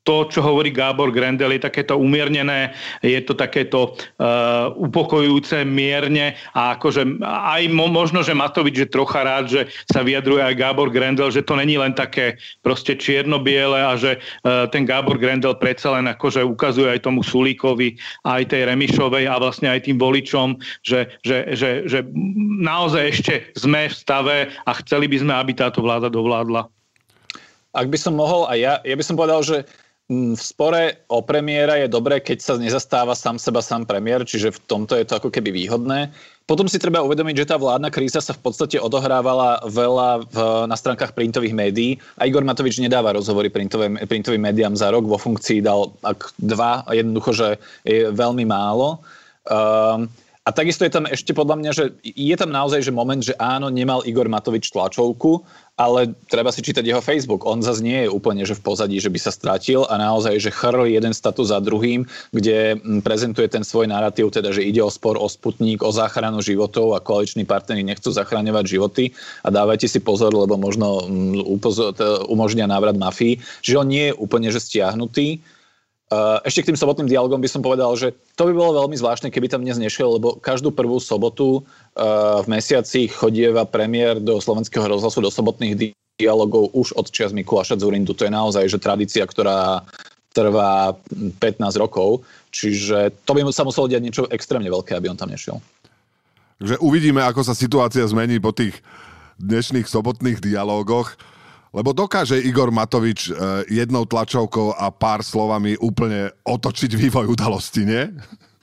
to, čo hovorí Gábor Grendel, je takéto umiernené, je to takéto upokojujúce mierne a akože aj možno, že Matovič je trocha rád, že sa vyjadruje aj Gábor Grendel, že to není len také proste čierno-biele a že ten Gábor Grendel predsa len akože ukazuje aj tomu Sulíkovi, aj tej Remišovej a vlastne aj tým voličom, že naozaj ešte sme v stave a chceli by sme, aby táto vláda dovládla. Ak by som mohol, a ja by som povedal, že v spore o premiéra je dobré, keď sa nezastáva sám seba sám premiér, čiže v tomto je to ako keby výhodné. Potom si treba uvedomiť, že tá vládna kríza sa v podstate odohrávala veľa na stránkach printových médií a Igor Matovič nedáva rozhovory printovým médiám za rok, vo funkcii dal dva, jednoducho, že je veľmi málo. A takisto je tam ešte podľa mňa, že je tam naozaj že moment, že áno, nemal Igor Matovič tlačovku, ale treba si čítať jeho Facebook. On zase nie je úplne že v pozadí, že by sa stratil a naozaj, že chrlí jeden status za druhým, kde prezentuje ten svoj narratív, teda, že ide o spor o Sputnik, o záchranu životov a koaliční partneri nechcú zachraňovať životy a dávajte si pozor, lebo možno umožnia návrat mafii. Že on nie je úplne že stiahnutý. Ešte k tým sobotným dialogom by som povedal, že to by bolo veľmi zvláštne, keby tam dnes nešiel, lebo každú prvú sobotu v mesiaci chodieva premiér do Slovenského rozhlasu do sobotných dialogov už od čias Mikuláša Dzurindu. To je naozaj že tradícia, ktorá trvá 15 rokov, čiže to by sa muselo diať niečo extrémne veľké, aby on tam nešiel. Takže uvidíme, ako sa situácia zmení po tých dnešných sobotných dialógoch. Lebo dokáže Igor Matovič jednou tlačovkou a pár slovami úplne otočiť vývoj udalosti, nie?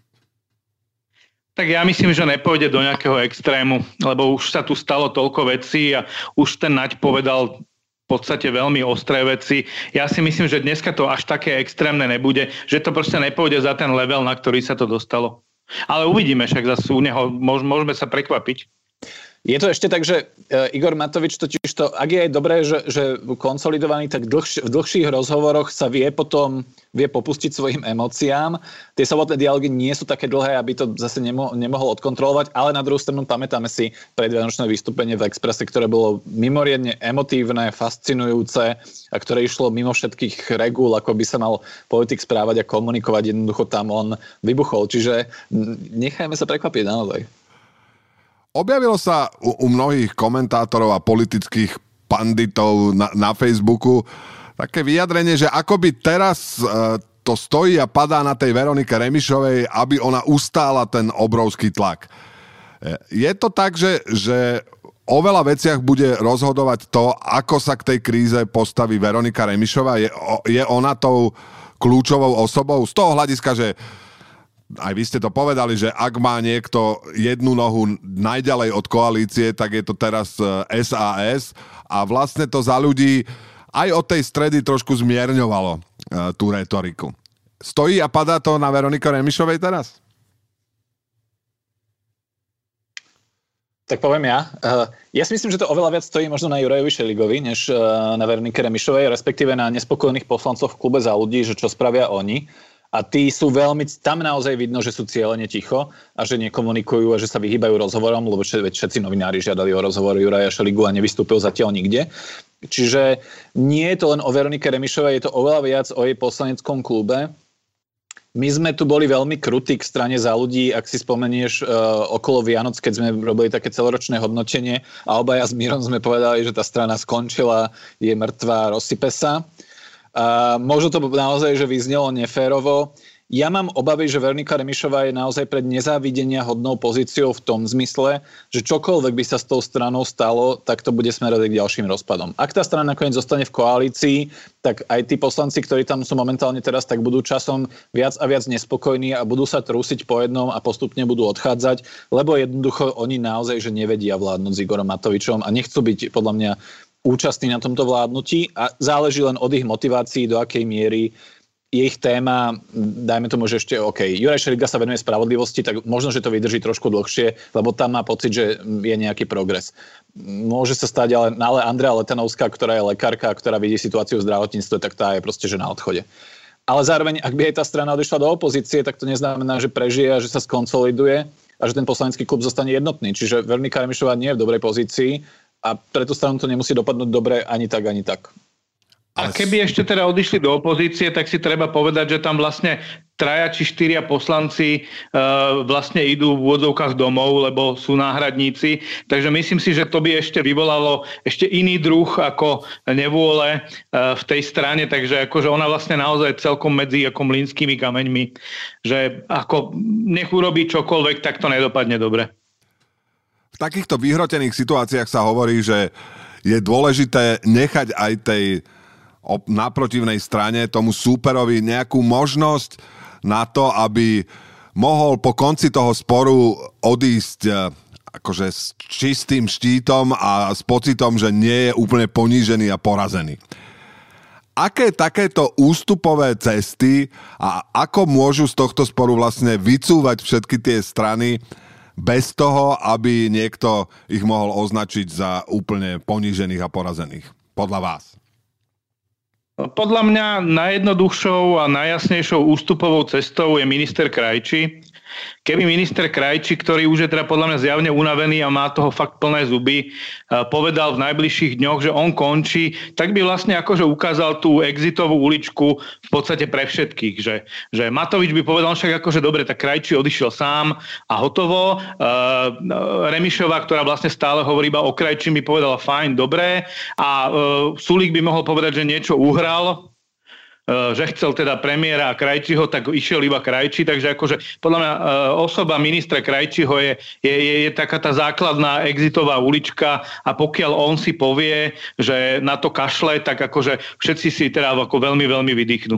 Tak ja myslím, že nepôjde do nejakého extrému, lebo už sa tu stalo toľko vecí a už ten Naď povedal v podstate veľmi ostré veci. Ja si myslím, že dneska to až také extrémne nebude, že to proste nepôjde za ten level, na ktorý sa to dostalo. Ale uvidíme, však zase u neho môžeme sa prekvapiť. Je to ešte tak, že Igor Matovič totiž to, ak je aj dobré, že konsolidovaný, tak v dlhších rozhovoroch sa vie popustiť svojim emóciám. Tie samotné dialógy nie sú také dlhé, aby to zase nemohol odkontrolovať, ale na druhú stranu pamätáme si predvianočné vystúpenie v Expresse, ktoré bolo mimoriadne emotívne, fascinujúce a ktoré išlo mimo všetkých regúl, ako by sa mal politik správať a komunikovať. Jednoducho tam on vybuchol. Čiže nechajme sa prekvapiť naozaj. Objavilo sa u mnohých komentátorov a politických panditov na Facebooku také vyjadrenie, že akoby teraz to stojí a padá na tej Veronike Remišovej, aby ona ustála ten obrovský tlak. Je to tak, že o veľa veciach bude rozhodovať to, ako sa k tej kríze postaví Veronika Remišová? Je ona tou kľúčovou osobou? Z toho hľadiska, že aj vy ste to povedali, že ak má niekto jednu nohu najďalej od koalície, tak je to teraz SAS a vlastne to za ľudí aj od tej stredy trošku zmierňovalo tú retoriku. Stojí a padá to na Veronike Remišovej teraz? Tak poviem ja. Ja si myslím, že to oveľa viac stojí možno na Jurajovi Šeligovi, než na Veronike Remišovej, respektíve na nespokojných poslancoch v klube Za ľudí, že čo spravia oni. A tí sú veľmi, tam naozaj vidno, že sú cieľene ticho a že nekomunikujú a že sa vyhýbajú rozhovorom, lebo všetci novinári žiadali o rozhovor Juraja Šeligu a nevystúpil zatiaľ nikde. Čiže nie je to len o Veronike Remišovej, je to oveľa viac o jej poslaneckom klube. My sme tu boli veľmi krutí k strane Za ľudí, ak si spomenieš okolo Vianoc, keď sme robili také celoročné hodnotenie a obaja s Mírom sme povedali, že tá strana skončila, je mŕtva, rozsype sa. Možno to naozaj, že vyznelo neférovo. Ja mám obavy, že Veronika Remišová je naozaj pred nezávidenia hodnou pozíciou v tom zmysle, že čokoľvek by sa s tou stranou stalo, tak to bude smerovať k ďalším rozpadom. Ak tá strana nakoniec zostane v koalícii, tak aj tí poslanci, ktorí tam sú momentálne teraz, tak budú časom viac a viac nespokojní a budú sa trúsiť po jednom a postupne budú odchádzať, lebo jednoducho oni naozaj, že nevedia vládnuť s Igorom Matovičom a nechcú byť podľa mňa účastní na tomto vládnutí a záleží len od ich motivácií, do akej miery je ich téma, dajme tomu, že ešte OK, Juraj Šeliga sa venuje spravodlivosti, tak možno, že to vydrží trošku dlhšie, lebo tam má pocit, že je nejaký progres. Môže sa stať, ale Andrea Letanovská, ktorá je lekárka, ktorá vidí situáciu v zdravotníctve, tak tá je proste že na odchode. Ale zároveň, ak by aj tá strana odišla do opozície, tak to neznamená, že prežije a že sa skonsoliduje a že ten poslanecký klub zostane jednotný. Čiže Veronika Remišová nie je v dobrej pozícii a pre tú stranu to nemusí dopadnúť dobre ani tak, ani tak. A keby ešte teda odišli do opozície, tak si treba povedať, že tam vlastne 3 či 4 poslanci vlastne idú v úvodzovkách domov, lebo sú náhradníci. Takže myslím si, že to by ešte vyvolalo ešte iný druh ako nevôle v tej strane. Takže akože ona vlastne naozaj celkom medzi ako mlynskými kameňmi, že ako nech urobí čokoľvek, tak to nedopadne dobre. V takýchto vyhrotených situáciách sa hovorí, že je dôležité nechať aj tej naprotivnej strane, tomu súperovi nejakú možnosť na to, aby mohol po konci toho sporu odísť akože s čistým štítom a s pocitom, že nie je úplne ponížený a porazený. Aké takéto ústupové cesty a ako môžu z tohto sporu vlastne vycúvať všetky tie strany bez toho, aby niekto ich mohol označiť za úplne ponížených a porazených? Podľa vás? Podľa mňa najjednoduchšou a najjasnejšou ústupovou cestou je minister Krajčí. Keby minister Krajčí, ktorý už je teda podľa mňa zjavne unavený a má toho fakt plné zuby, povedal v najbližších dňoch, že on končí, tak by vlastne akože ukázal tú exitovú uličku v podstate pre všetkých. Že Matovič by povedal však akože dobre, tak Krajčí odišiel sám a hotovo. Remišová, ktorá vlastne stále hovorí iba o Krajčí, by povedala fajn, dobré. A Sulík by mohol povedať, že niečo uhral, že chcel teda premiéra a Krajčího, tak išiel iba Krajčí, takže akože podľa mňa osoba ministra Krajčího je taká tá základná exitová ulička a pokiaľ on si povie, že na to kašle, tak akože všetci si teda ako veľmi, veľmi vydýchnú.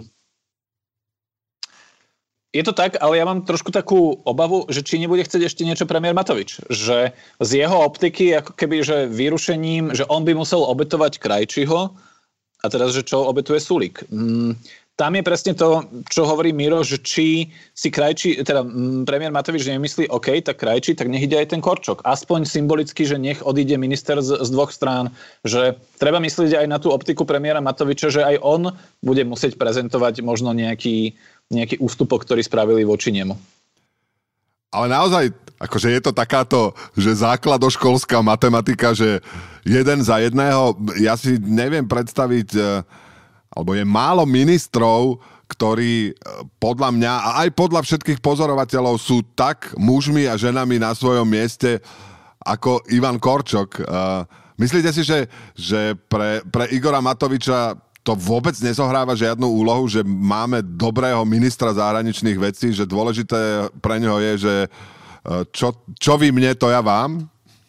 Je to tak, ale ja mám trošku takú obavu, že či nebude chcieť ešte niečo premiér Matovič. Že z jeho optiky, ako keby, že vyrušením, že on by musel obetovať Krajčího, a teraz, že čo obetuje Sulík. Tam je presne to, čo hovorí Miro, že či si Krajčí, teda premiér Matovič nemyslí, OK, tak Krajčí, tak nech ide aj ten Korčok. Aspoň symbolicky, že nech odíde minister z dvoch strán. Že treba myslieť aj na tú optiku premiéra Matoviča, že aj on bude musieť prezentovať možno nejaký ústupok, ktorý spravili voči nemu. Ale naozaj, akože je to takáto, že základoškolská matematika, že jeden za jedného, ja si neviem predstaviť, alebo je málo ministrov, ktorí podľa mňa a aj podľa všetkých pozorovateľov sú tak mužmi a ženami na svojom mieste ako Ivan Korčok. Myslíte si, že pre Igora Matoviča to vôbec nezohráva žiadnu úlohu, že máme dobrého ministra zahraničných vecí, že dôležité pre ňoho je, že čo vy mne, to ja vám?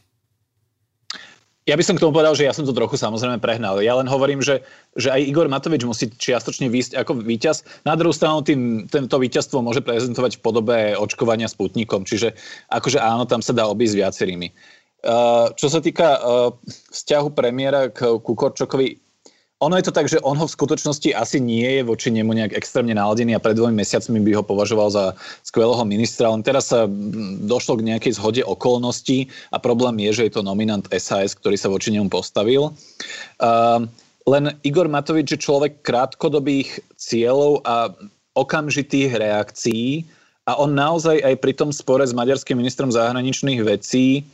Ja by som k tomu povedal, že ja som to trochu samozrejme prehnal. Ja len hovorím, že aj Igor Matovič musí čiastočne výjsť ako víťaz. Na druhú stranu tento víťazstvo môže prezentovať v podobe očkovania Sputnikom. Čiže akože áno, tam sa dá obísť viacerými. Čo sa týka vzťahu premiéra ku Korčokovi, ono je to tak, že on ho v skutočnosti asi nie je voči nemu nejak extrémne naladený a pred 2 mesiacmi by ho považoval za skvelého ministra. Len teraz sa došlo k nejakej zhode okolností a problém je, že je to nominant SAS, ktorý sa voči nemu postavil. Len Igor Matovič je človek krátkodobých cieľov a okamžitých reakcií a on naozaj aj pri tom spore s maďarským ministrom zahraničných vecí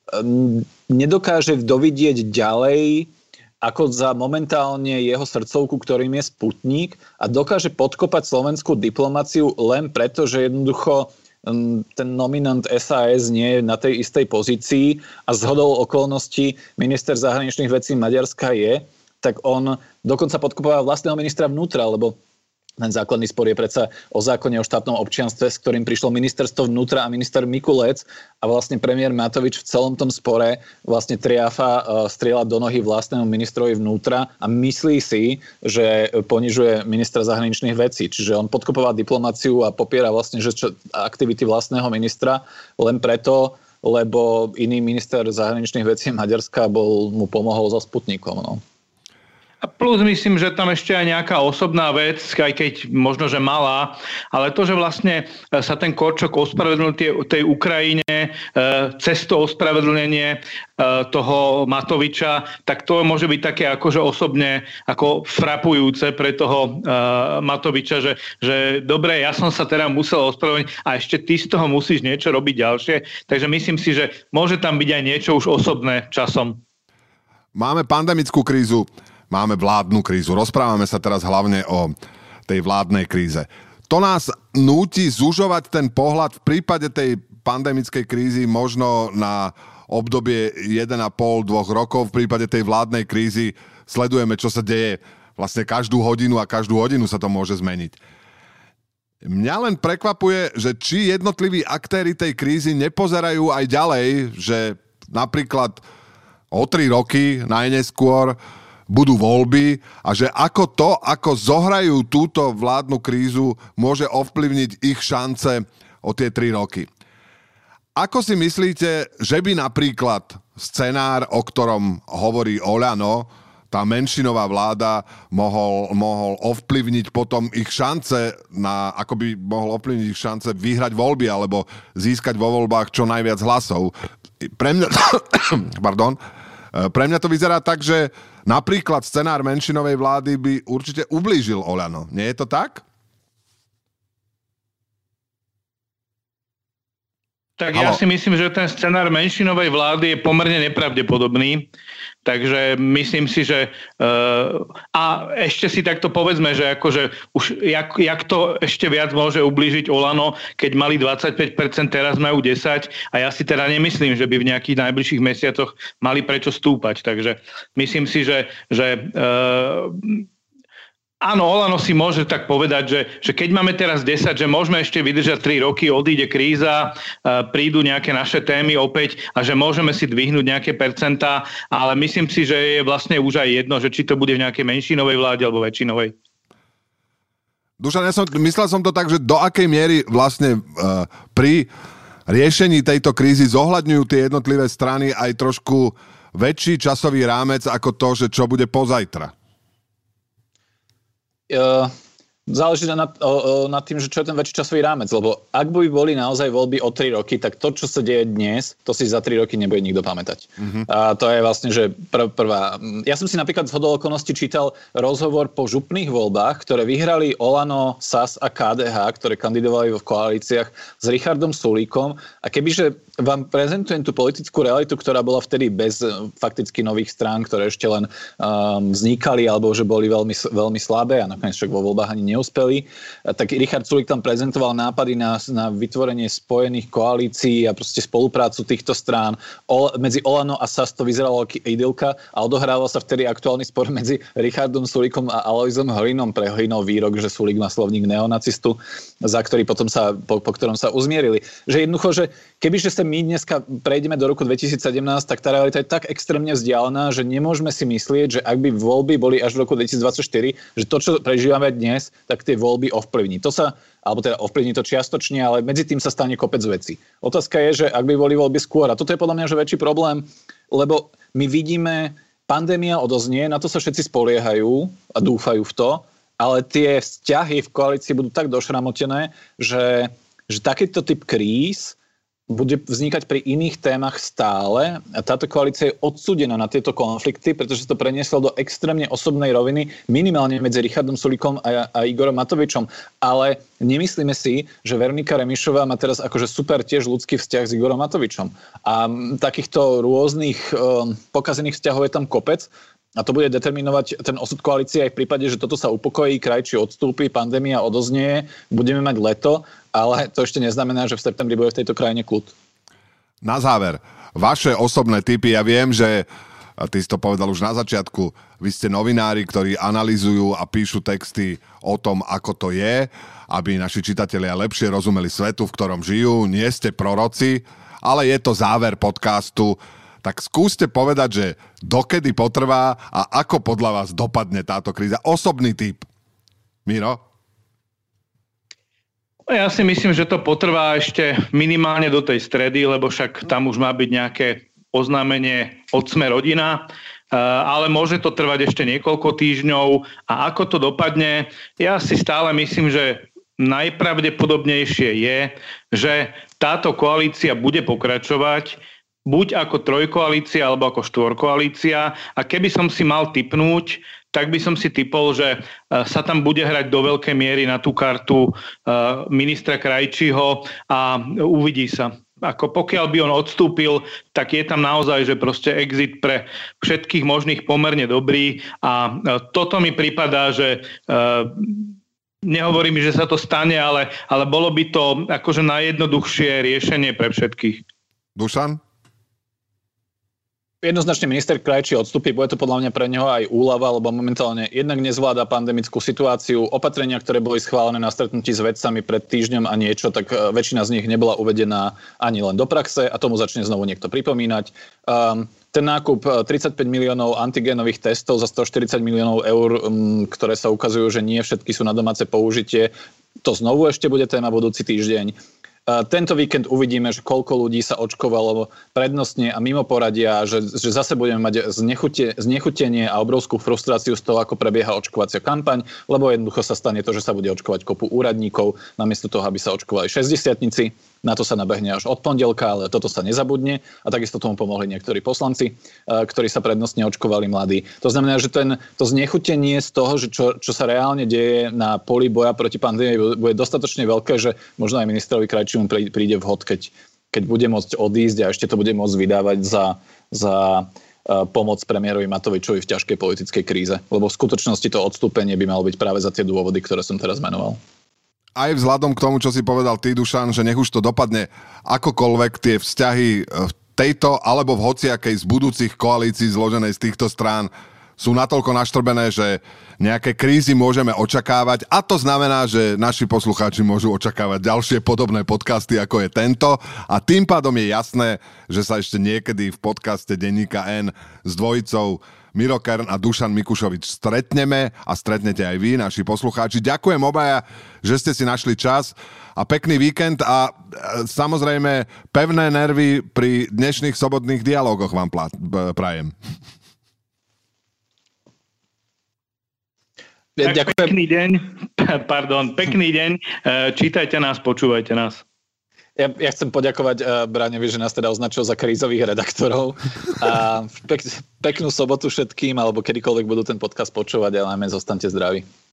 nedokáže dovidieť ďalej ako za momentálne jeho srdcovku, ktorým je Sputnik a dokáže podkopať slovenskú diplomáciu len preto, že jednoducho ten nominant SAS nie je na tej istej pozícii a zhodou okolností minister zahraničných vecí Maďarska je, tak on dokonca podkopáva vlastného ministra vnútra, lebo ten základný spor je predsa o zákone o štátnom občianstve, s ktorým prišlo ministerstvo vnútra a minister Mikulec a vlastne premiér Matovič v celom tom spore vlastne triafa strieľa do nohy vlastnému ministrovi vnútra a myslí si, že ponižuje ministra zahraničných vecí. Čiže on podkopová diplomáciu a popiera vlastne že aktivity vlastného ministra len preto, lebo iný minister zahraničných vecí Maďarska mu pomohol so Sputnikom. No. A plus myslím, že tam ešte aj nejaká osobná vec, aj keď možno, že malá, ale to, že vlastne sa ten Korčok ospravedlnil tej Ukrajine cez to ospravedlnenie toho Matoviča, tak to môže byť také akože osobne ako frapujúce pre toho Matoviča, že dobre, ja som sa teda musel ospravedlniť a ešte ty z toho musíš niečo robiť ďalšie. Takže myslím si, že môže tam byť aj niečo už osobné časom. Máme pandemickú krízu. máme vládnu krízu. Rozprávame sa teraz hlavne o tej vládnej kríze. To nás núti zužovať ten pohľad v prípade tej pandemickej krízy možno na obdobie 1,5-2 rokov. V prípade tej vládnej krízy sledujeme, čo sa deje vlastne každú hodinu a každú hodinu sa to môže zmeniť. Mňa len prekvapuje, že či jednotliví aktéri tej krízy nepozerajú aj ďalej, že napríklad o 3 roky najneskôr budú voľby a že ako zohrajú túto vládnu krízu, môže ovplyvniť ich šance o tie 3 roky. Ako si myslíte, že by napríklad scenár, o ktorom hovorí Oľano, tá menšinová vláda, mohol ovplyvniť potom ich šance ako by mohol ovplyvniť ich šance vyhrať voľby alebo získať vo voľbách čo najviac hlasov? Pre mňa to vyzerá tak, že napríklad scenár menšinovej vlády by určite ublížil Oľano. Nie je to tak? Tak ja si myslím, že ten scenár menšinovej vlády je pomerne nepravdepodobný. Takže myslím si, že a ešte si takto povedzme, že akože už jak to ešte viac môže ublížiť Olano, keď mali 25%, teraz majú 10% a ja si teda nemyslím, že by v nejakých najbližších mesiacoch mali prečo stúpať. Takže myslím si, že áno, Olano si môže tak povedať, že keď máme teraz 10, že môžeme ešte vydržať 3 roky, odíde kríza, prídu nejaké naše témy opäť a že môžeme si dvihnúť nejaké percentá, ale myslím si, že je vlastne už aj jedno, že či to bude v nejakej menšinovej vláde alebo väčšinovej. Dušan, myslel som to tak, že do akej miery vlastne pri riešení tejto krízy zohľadňujú tie jednotlivé strany aj trošku väčší časový rámec ako to, že čo bude pozajtra. Záleží nad tým, že čo je ten väčší časový rámec, lebo ak by boli naozaj voľby o 3 roky, tak to, čo sa deje dnes, to si za 3 roky nebude nikto pamätať. Mm-hmm. A to je vlastne, že prvá. Ja som si napríklad zhodou okolností čítal rozhovor po župných voľbách, ktoré vyhrali Olano, SAS a KDH, ktoré kandidovali v koalíciách s Richardom Sulíkom. A kebyže vám prezentujem tú politickú realitu, ktorá bola vtedy bez fakticky nových strán, ktoré ešte len vznikali alebo že boli veľmi, veľmi slabé a nakoniec však vo voľbách ani neúspeli, tak Richard Sulík tam prezentoval nápady na vytvorenie spojených koalícií a proste spoluprácu týchto strán. Medzi Olano a SAS to vyzeralo ako idylka a odohrával sa vtedy aktuálny spor medzi Richardom Sulíkom a Alojzom Hlinom pre Hlinov výrok, že Sulík má slovník neonacistu, za ktorý potom po ktorom sa uzmierili. Že jednoducho, že kebyže sa my dneska prejdeme do roku 2017, tak tá realita je tak extrémne vzdialená, že nemôžeme si myslieť, že ak by voľby boli až v roku 2024, že to, čo prežívame dnes, tak tie voľby ovplyvní. Alebo teda ovplyvní to čiastočne, ale medzi tým sa stane kopec vecí. Otázka je, že ak by boli voľby skôr, a toto je podľa mňa že väčší problém, lebo my vidíme, pandémia odoznie, na to sa všetci spoliehajú a dúfajú v to, ale tie vzťahy v koalícii budú tak došramotené, že takýto typ kríz bude vznikať pri iných témach stále a táto koalícia je odsúdená na tieto konflikty, pretože to prenieslo do extrémne osobnej roviny, minimálne medzi Richardom Sulíkom a Igorom Matovičom. Ale nemyslíme si, že Veronika Remišová má teraz akože super tiež ľudský vzťah s Igorom Matovičom. A takýchto rôznych pokazených vzťahov je tam kopec. A to bude determinovať ten osud koalície aj v prípade, že toto sa upokojí, krajčí odstúpi, pandémia odoznie, budeme mať leto, ale to ešte neznamená, že v septembri bude v tejto krajine kľud. Na záver, vaše osobné tipy, ja viem, že ty si to povedal už na začiatku, vy ste novinári, ktorí analyzujú a píšu texty o tom, ako to je, aby naši čitatelia lepšie rozumeli svetu, v ktorom žijú, nie ste proroci, ale je to záver podcastu. Tak skúste povedať, že dokedy potrvá a ako podľa vás dopadne táto kríza. Osobný tip. Miro? Ja si myslím, že to potrvá ešte minimálne do tej stredy, lebo však tam už má byť nejaké oznámenie od Sme rodina, ale môže to trvať ešte niekoľko týždňov a ako to dopadne, ja si stále myslím, že najpravdepodobnejšie je, že táto koalícia bude pokračovať buď ako trojkoalícia, alebo ako štvorkoalícia. A keby som si mal tipnúť, tak by som si tipol, že sa tam bude hrať do veľkej miery na tú kartu ministra Krajčího a uvidí sa. ako pokiaľ by on odstúpil, tak je tam naozaj, že proste exit pre všetkých možných pomerne dobrý a toto mi pripadá, že nehovorím, že sa to stane, ale bolo by to akože najjednoduchšie riešenie pre všetkých. Dušan? Jednoznačne minister Krajčí odstúpi, bude to podľa mňa pre neho aj úľava, lebo momentálne jednak nezvláda pandemickú situáciu. Opatrenia, ktoré boli schválené na stretnutí s vedcami pred týždňom a niečo, tak väčšina z nich nebola uvedená ani len do praxe a tomu začne znovu niekto pripomínať. Ten nákup 35 miliónov antigénových testov za 140 miliónov eur, ktoré sa ukazujú, že nie všetky sú na domáce použitie, to znovu ešte bude téma budúci týždeň. Tento víkend uvidíme, že koľko ľudí sa očkovalo prednostne a mimo poradia, že zase budeme mať znechutenie a obrovskú frustráciu z toho, ako prebieha očkovacia kampaň, lebo jednoducho sa stane to, že sa bude očkovať kopu úradníkov, namiesto toho, aby sa očkovali 60-tnici. Na to sa nabehne až od pondelka, ale toto sa nezabudne. A takisto tomu pomohli niektorí poslanci, ktorí sa prednostne očkovali mladí. To znamená, že to znechutenie z toho, že čo sa reálne deje na poli boja proti pandémii, bude dostatočne veľké, že možno aj ministrovi Krajčímu príde vhod, keď bude môcť odísť a ešte to bude môcť vydávať za pomoc premiérovi Matovičovi v ťažkej politickej kríze. Lebo v skutočnosti to odstúpenie by malo byť práve za tie dôvody, ktoré som teraz menoval. Aj vzhľadom k tomu, čo si povedal ty, Dušan, že nech už to dopadne akokoľvek, tie vzťahy v tejto alebo v hociakej z budúcich koalícií zloženej z týchto strán sú natoľko naštrbené, že nejaké krízy môžeme očakávať a to znamená, že naši poslucháči môžu očakávať ďalšie podobné podcasty, ako je tento a tým pádom je jasné, že sa ešte niekedy v podcaste Denníka N s dvojicou Miro Kern a Dušan Mikušovič stretneme a stretnete aj vy, naši poslucháči. Ďakujem obaja, že ste si našli čas a pekný víkend a samozrejme pevné nervy pri dnešných sobotných dialógoch vám prajem. Ďakujem. Pekný deň. Čítajte nás, počúvajte nás. Ja chcem poďakovať Braňovi, že nás teda označil za krízových redaktorov. A peknú sobotu všetkým, alebo kedykoľvek budú ten podcast počúvať, ale najmä zostaňte zdraví.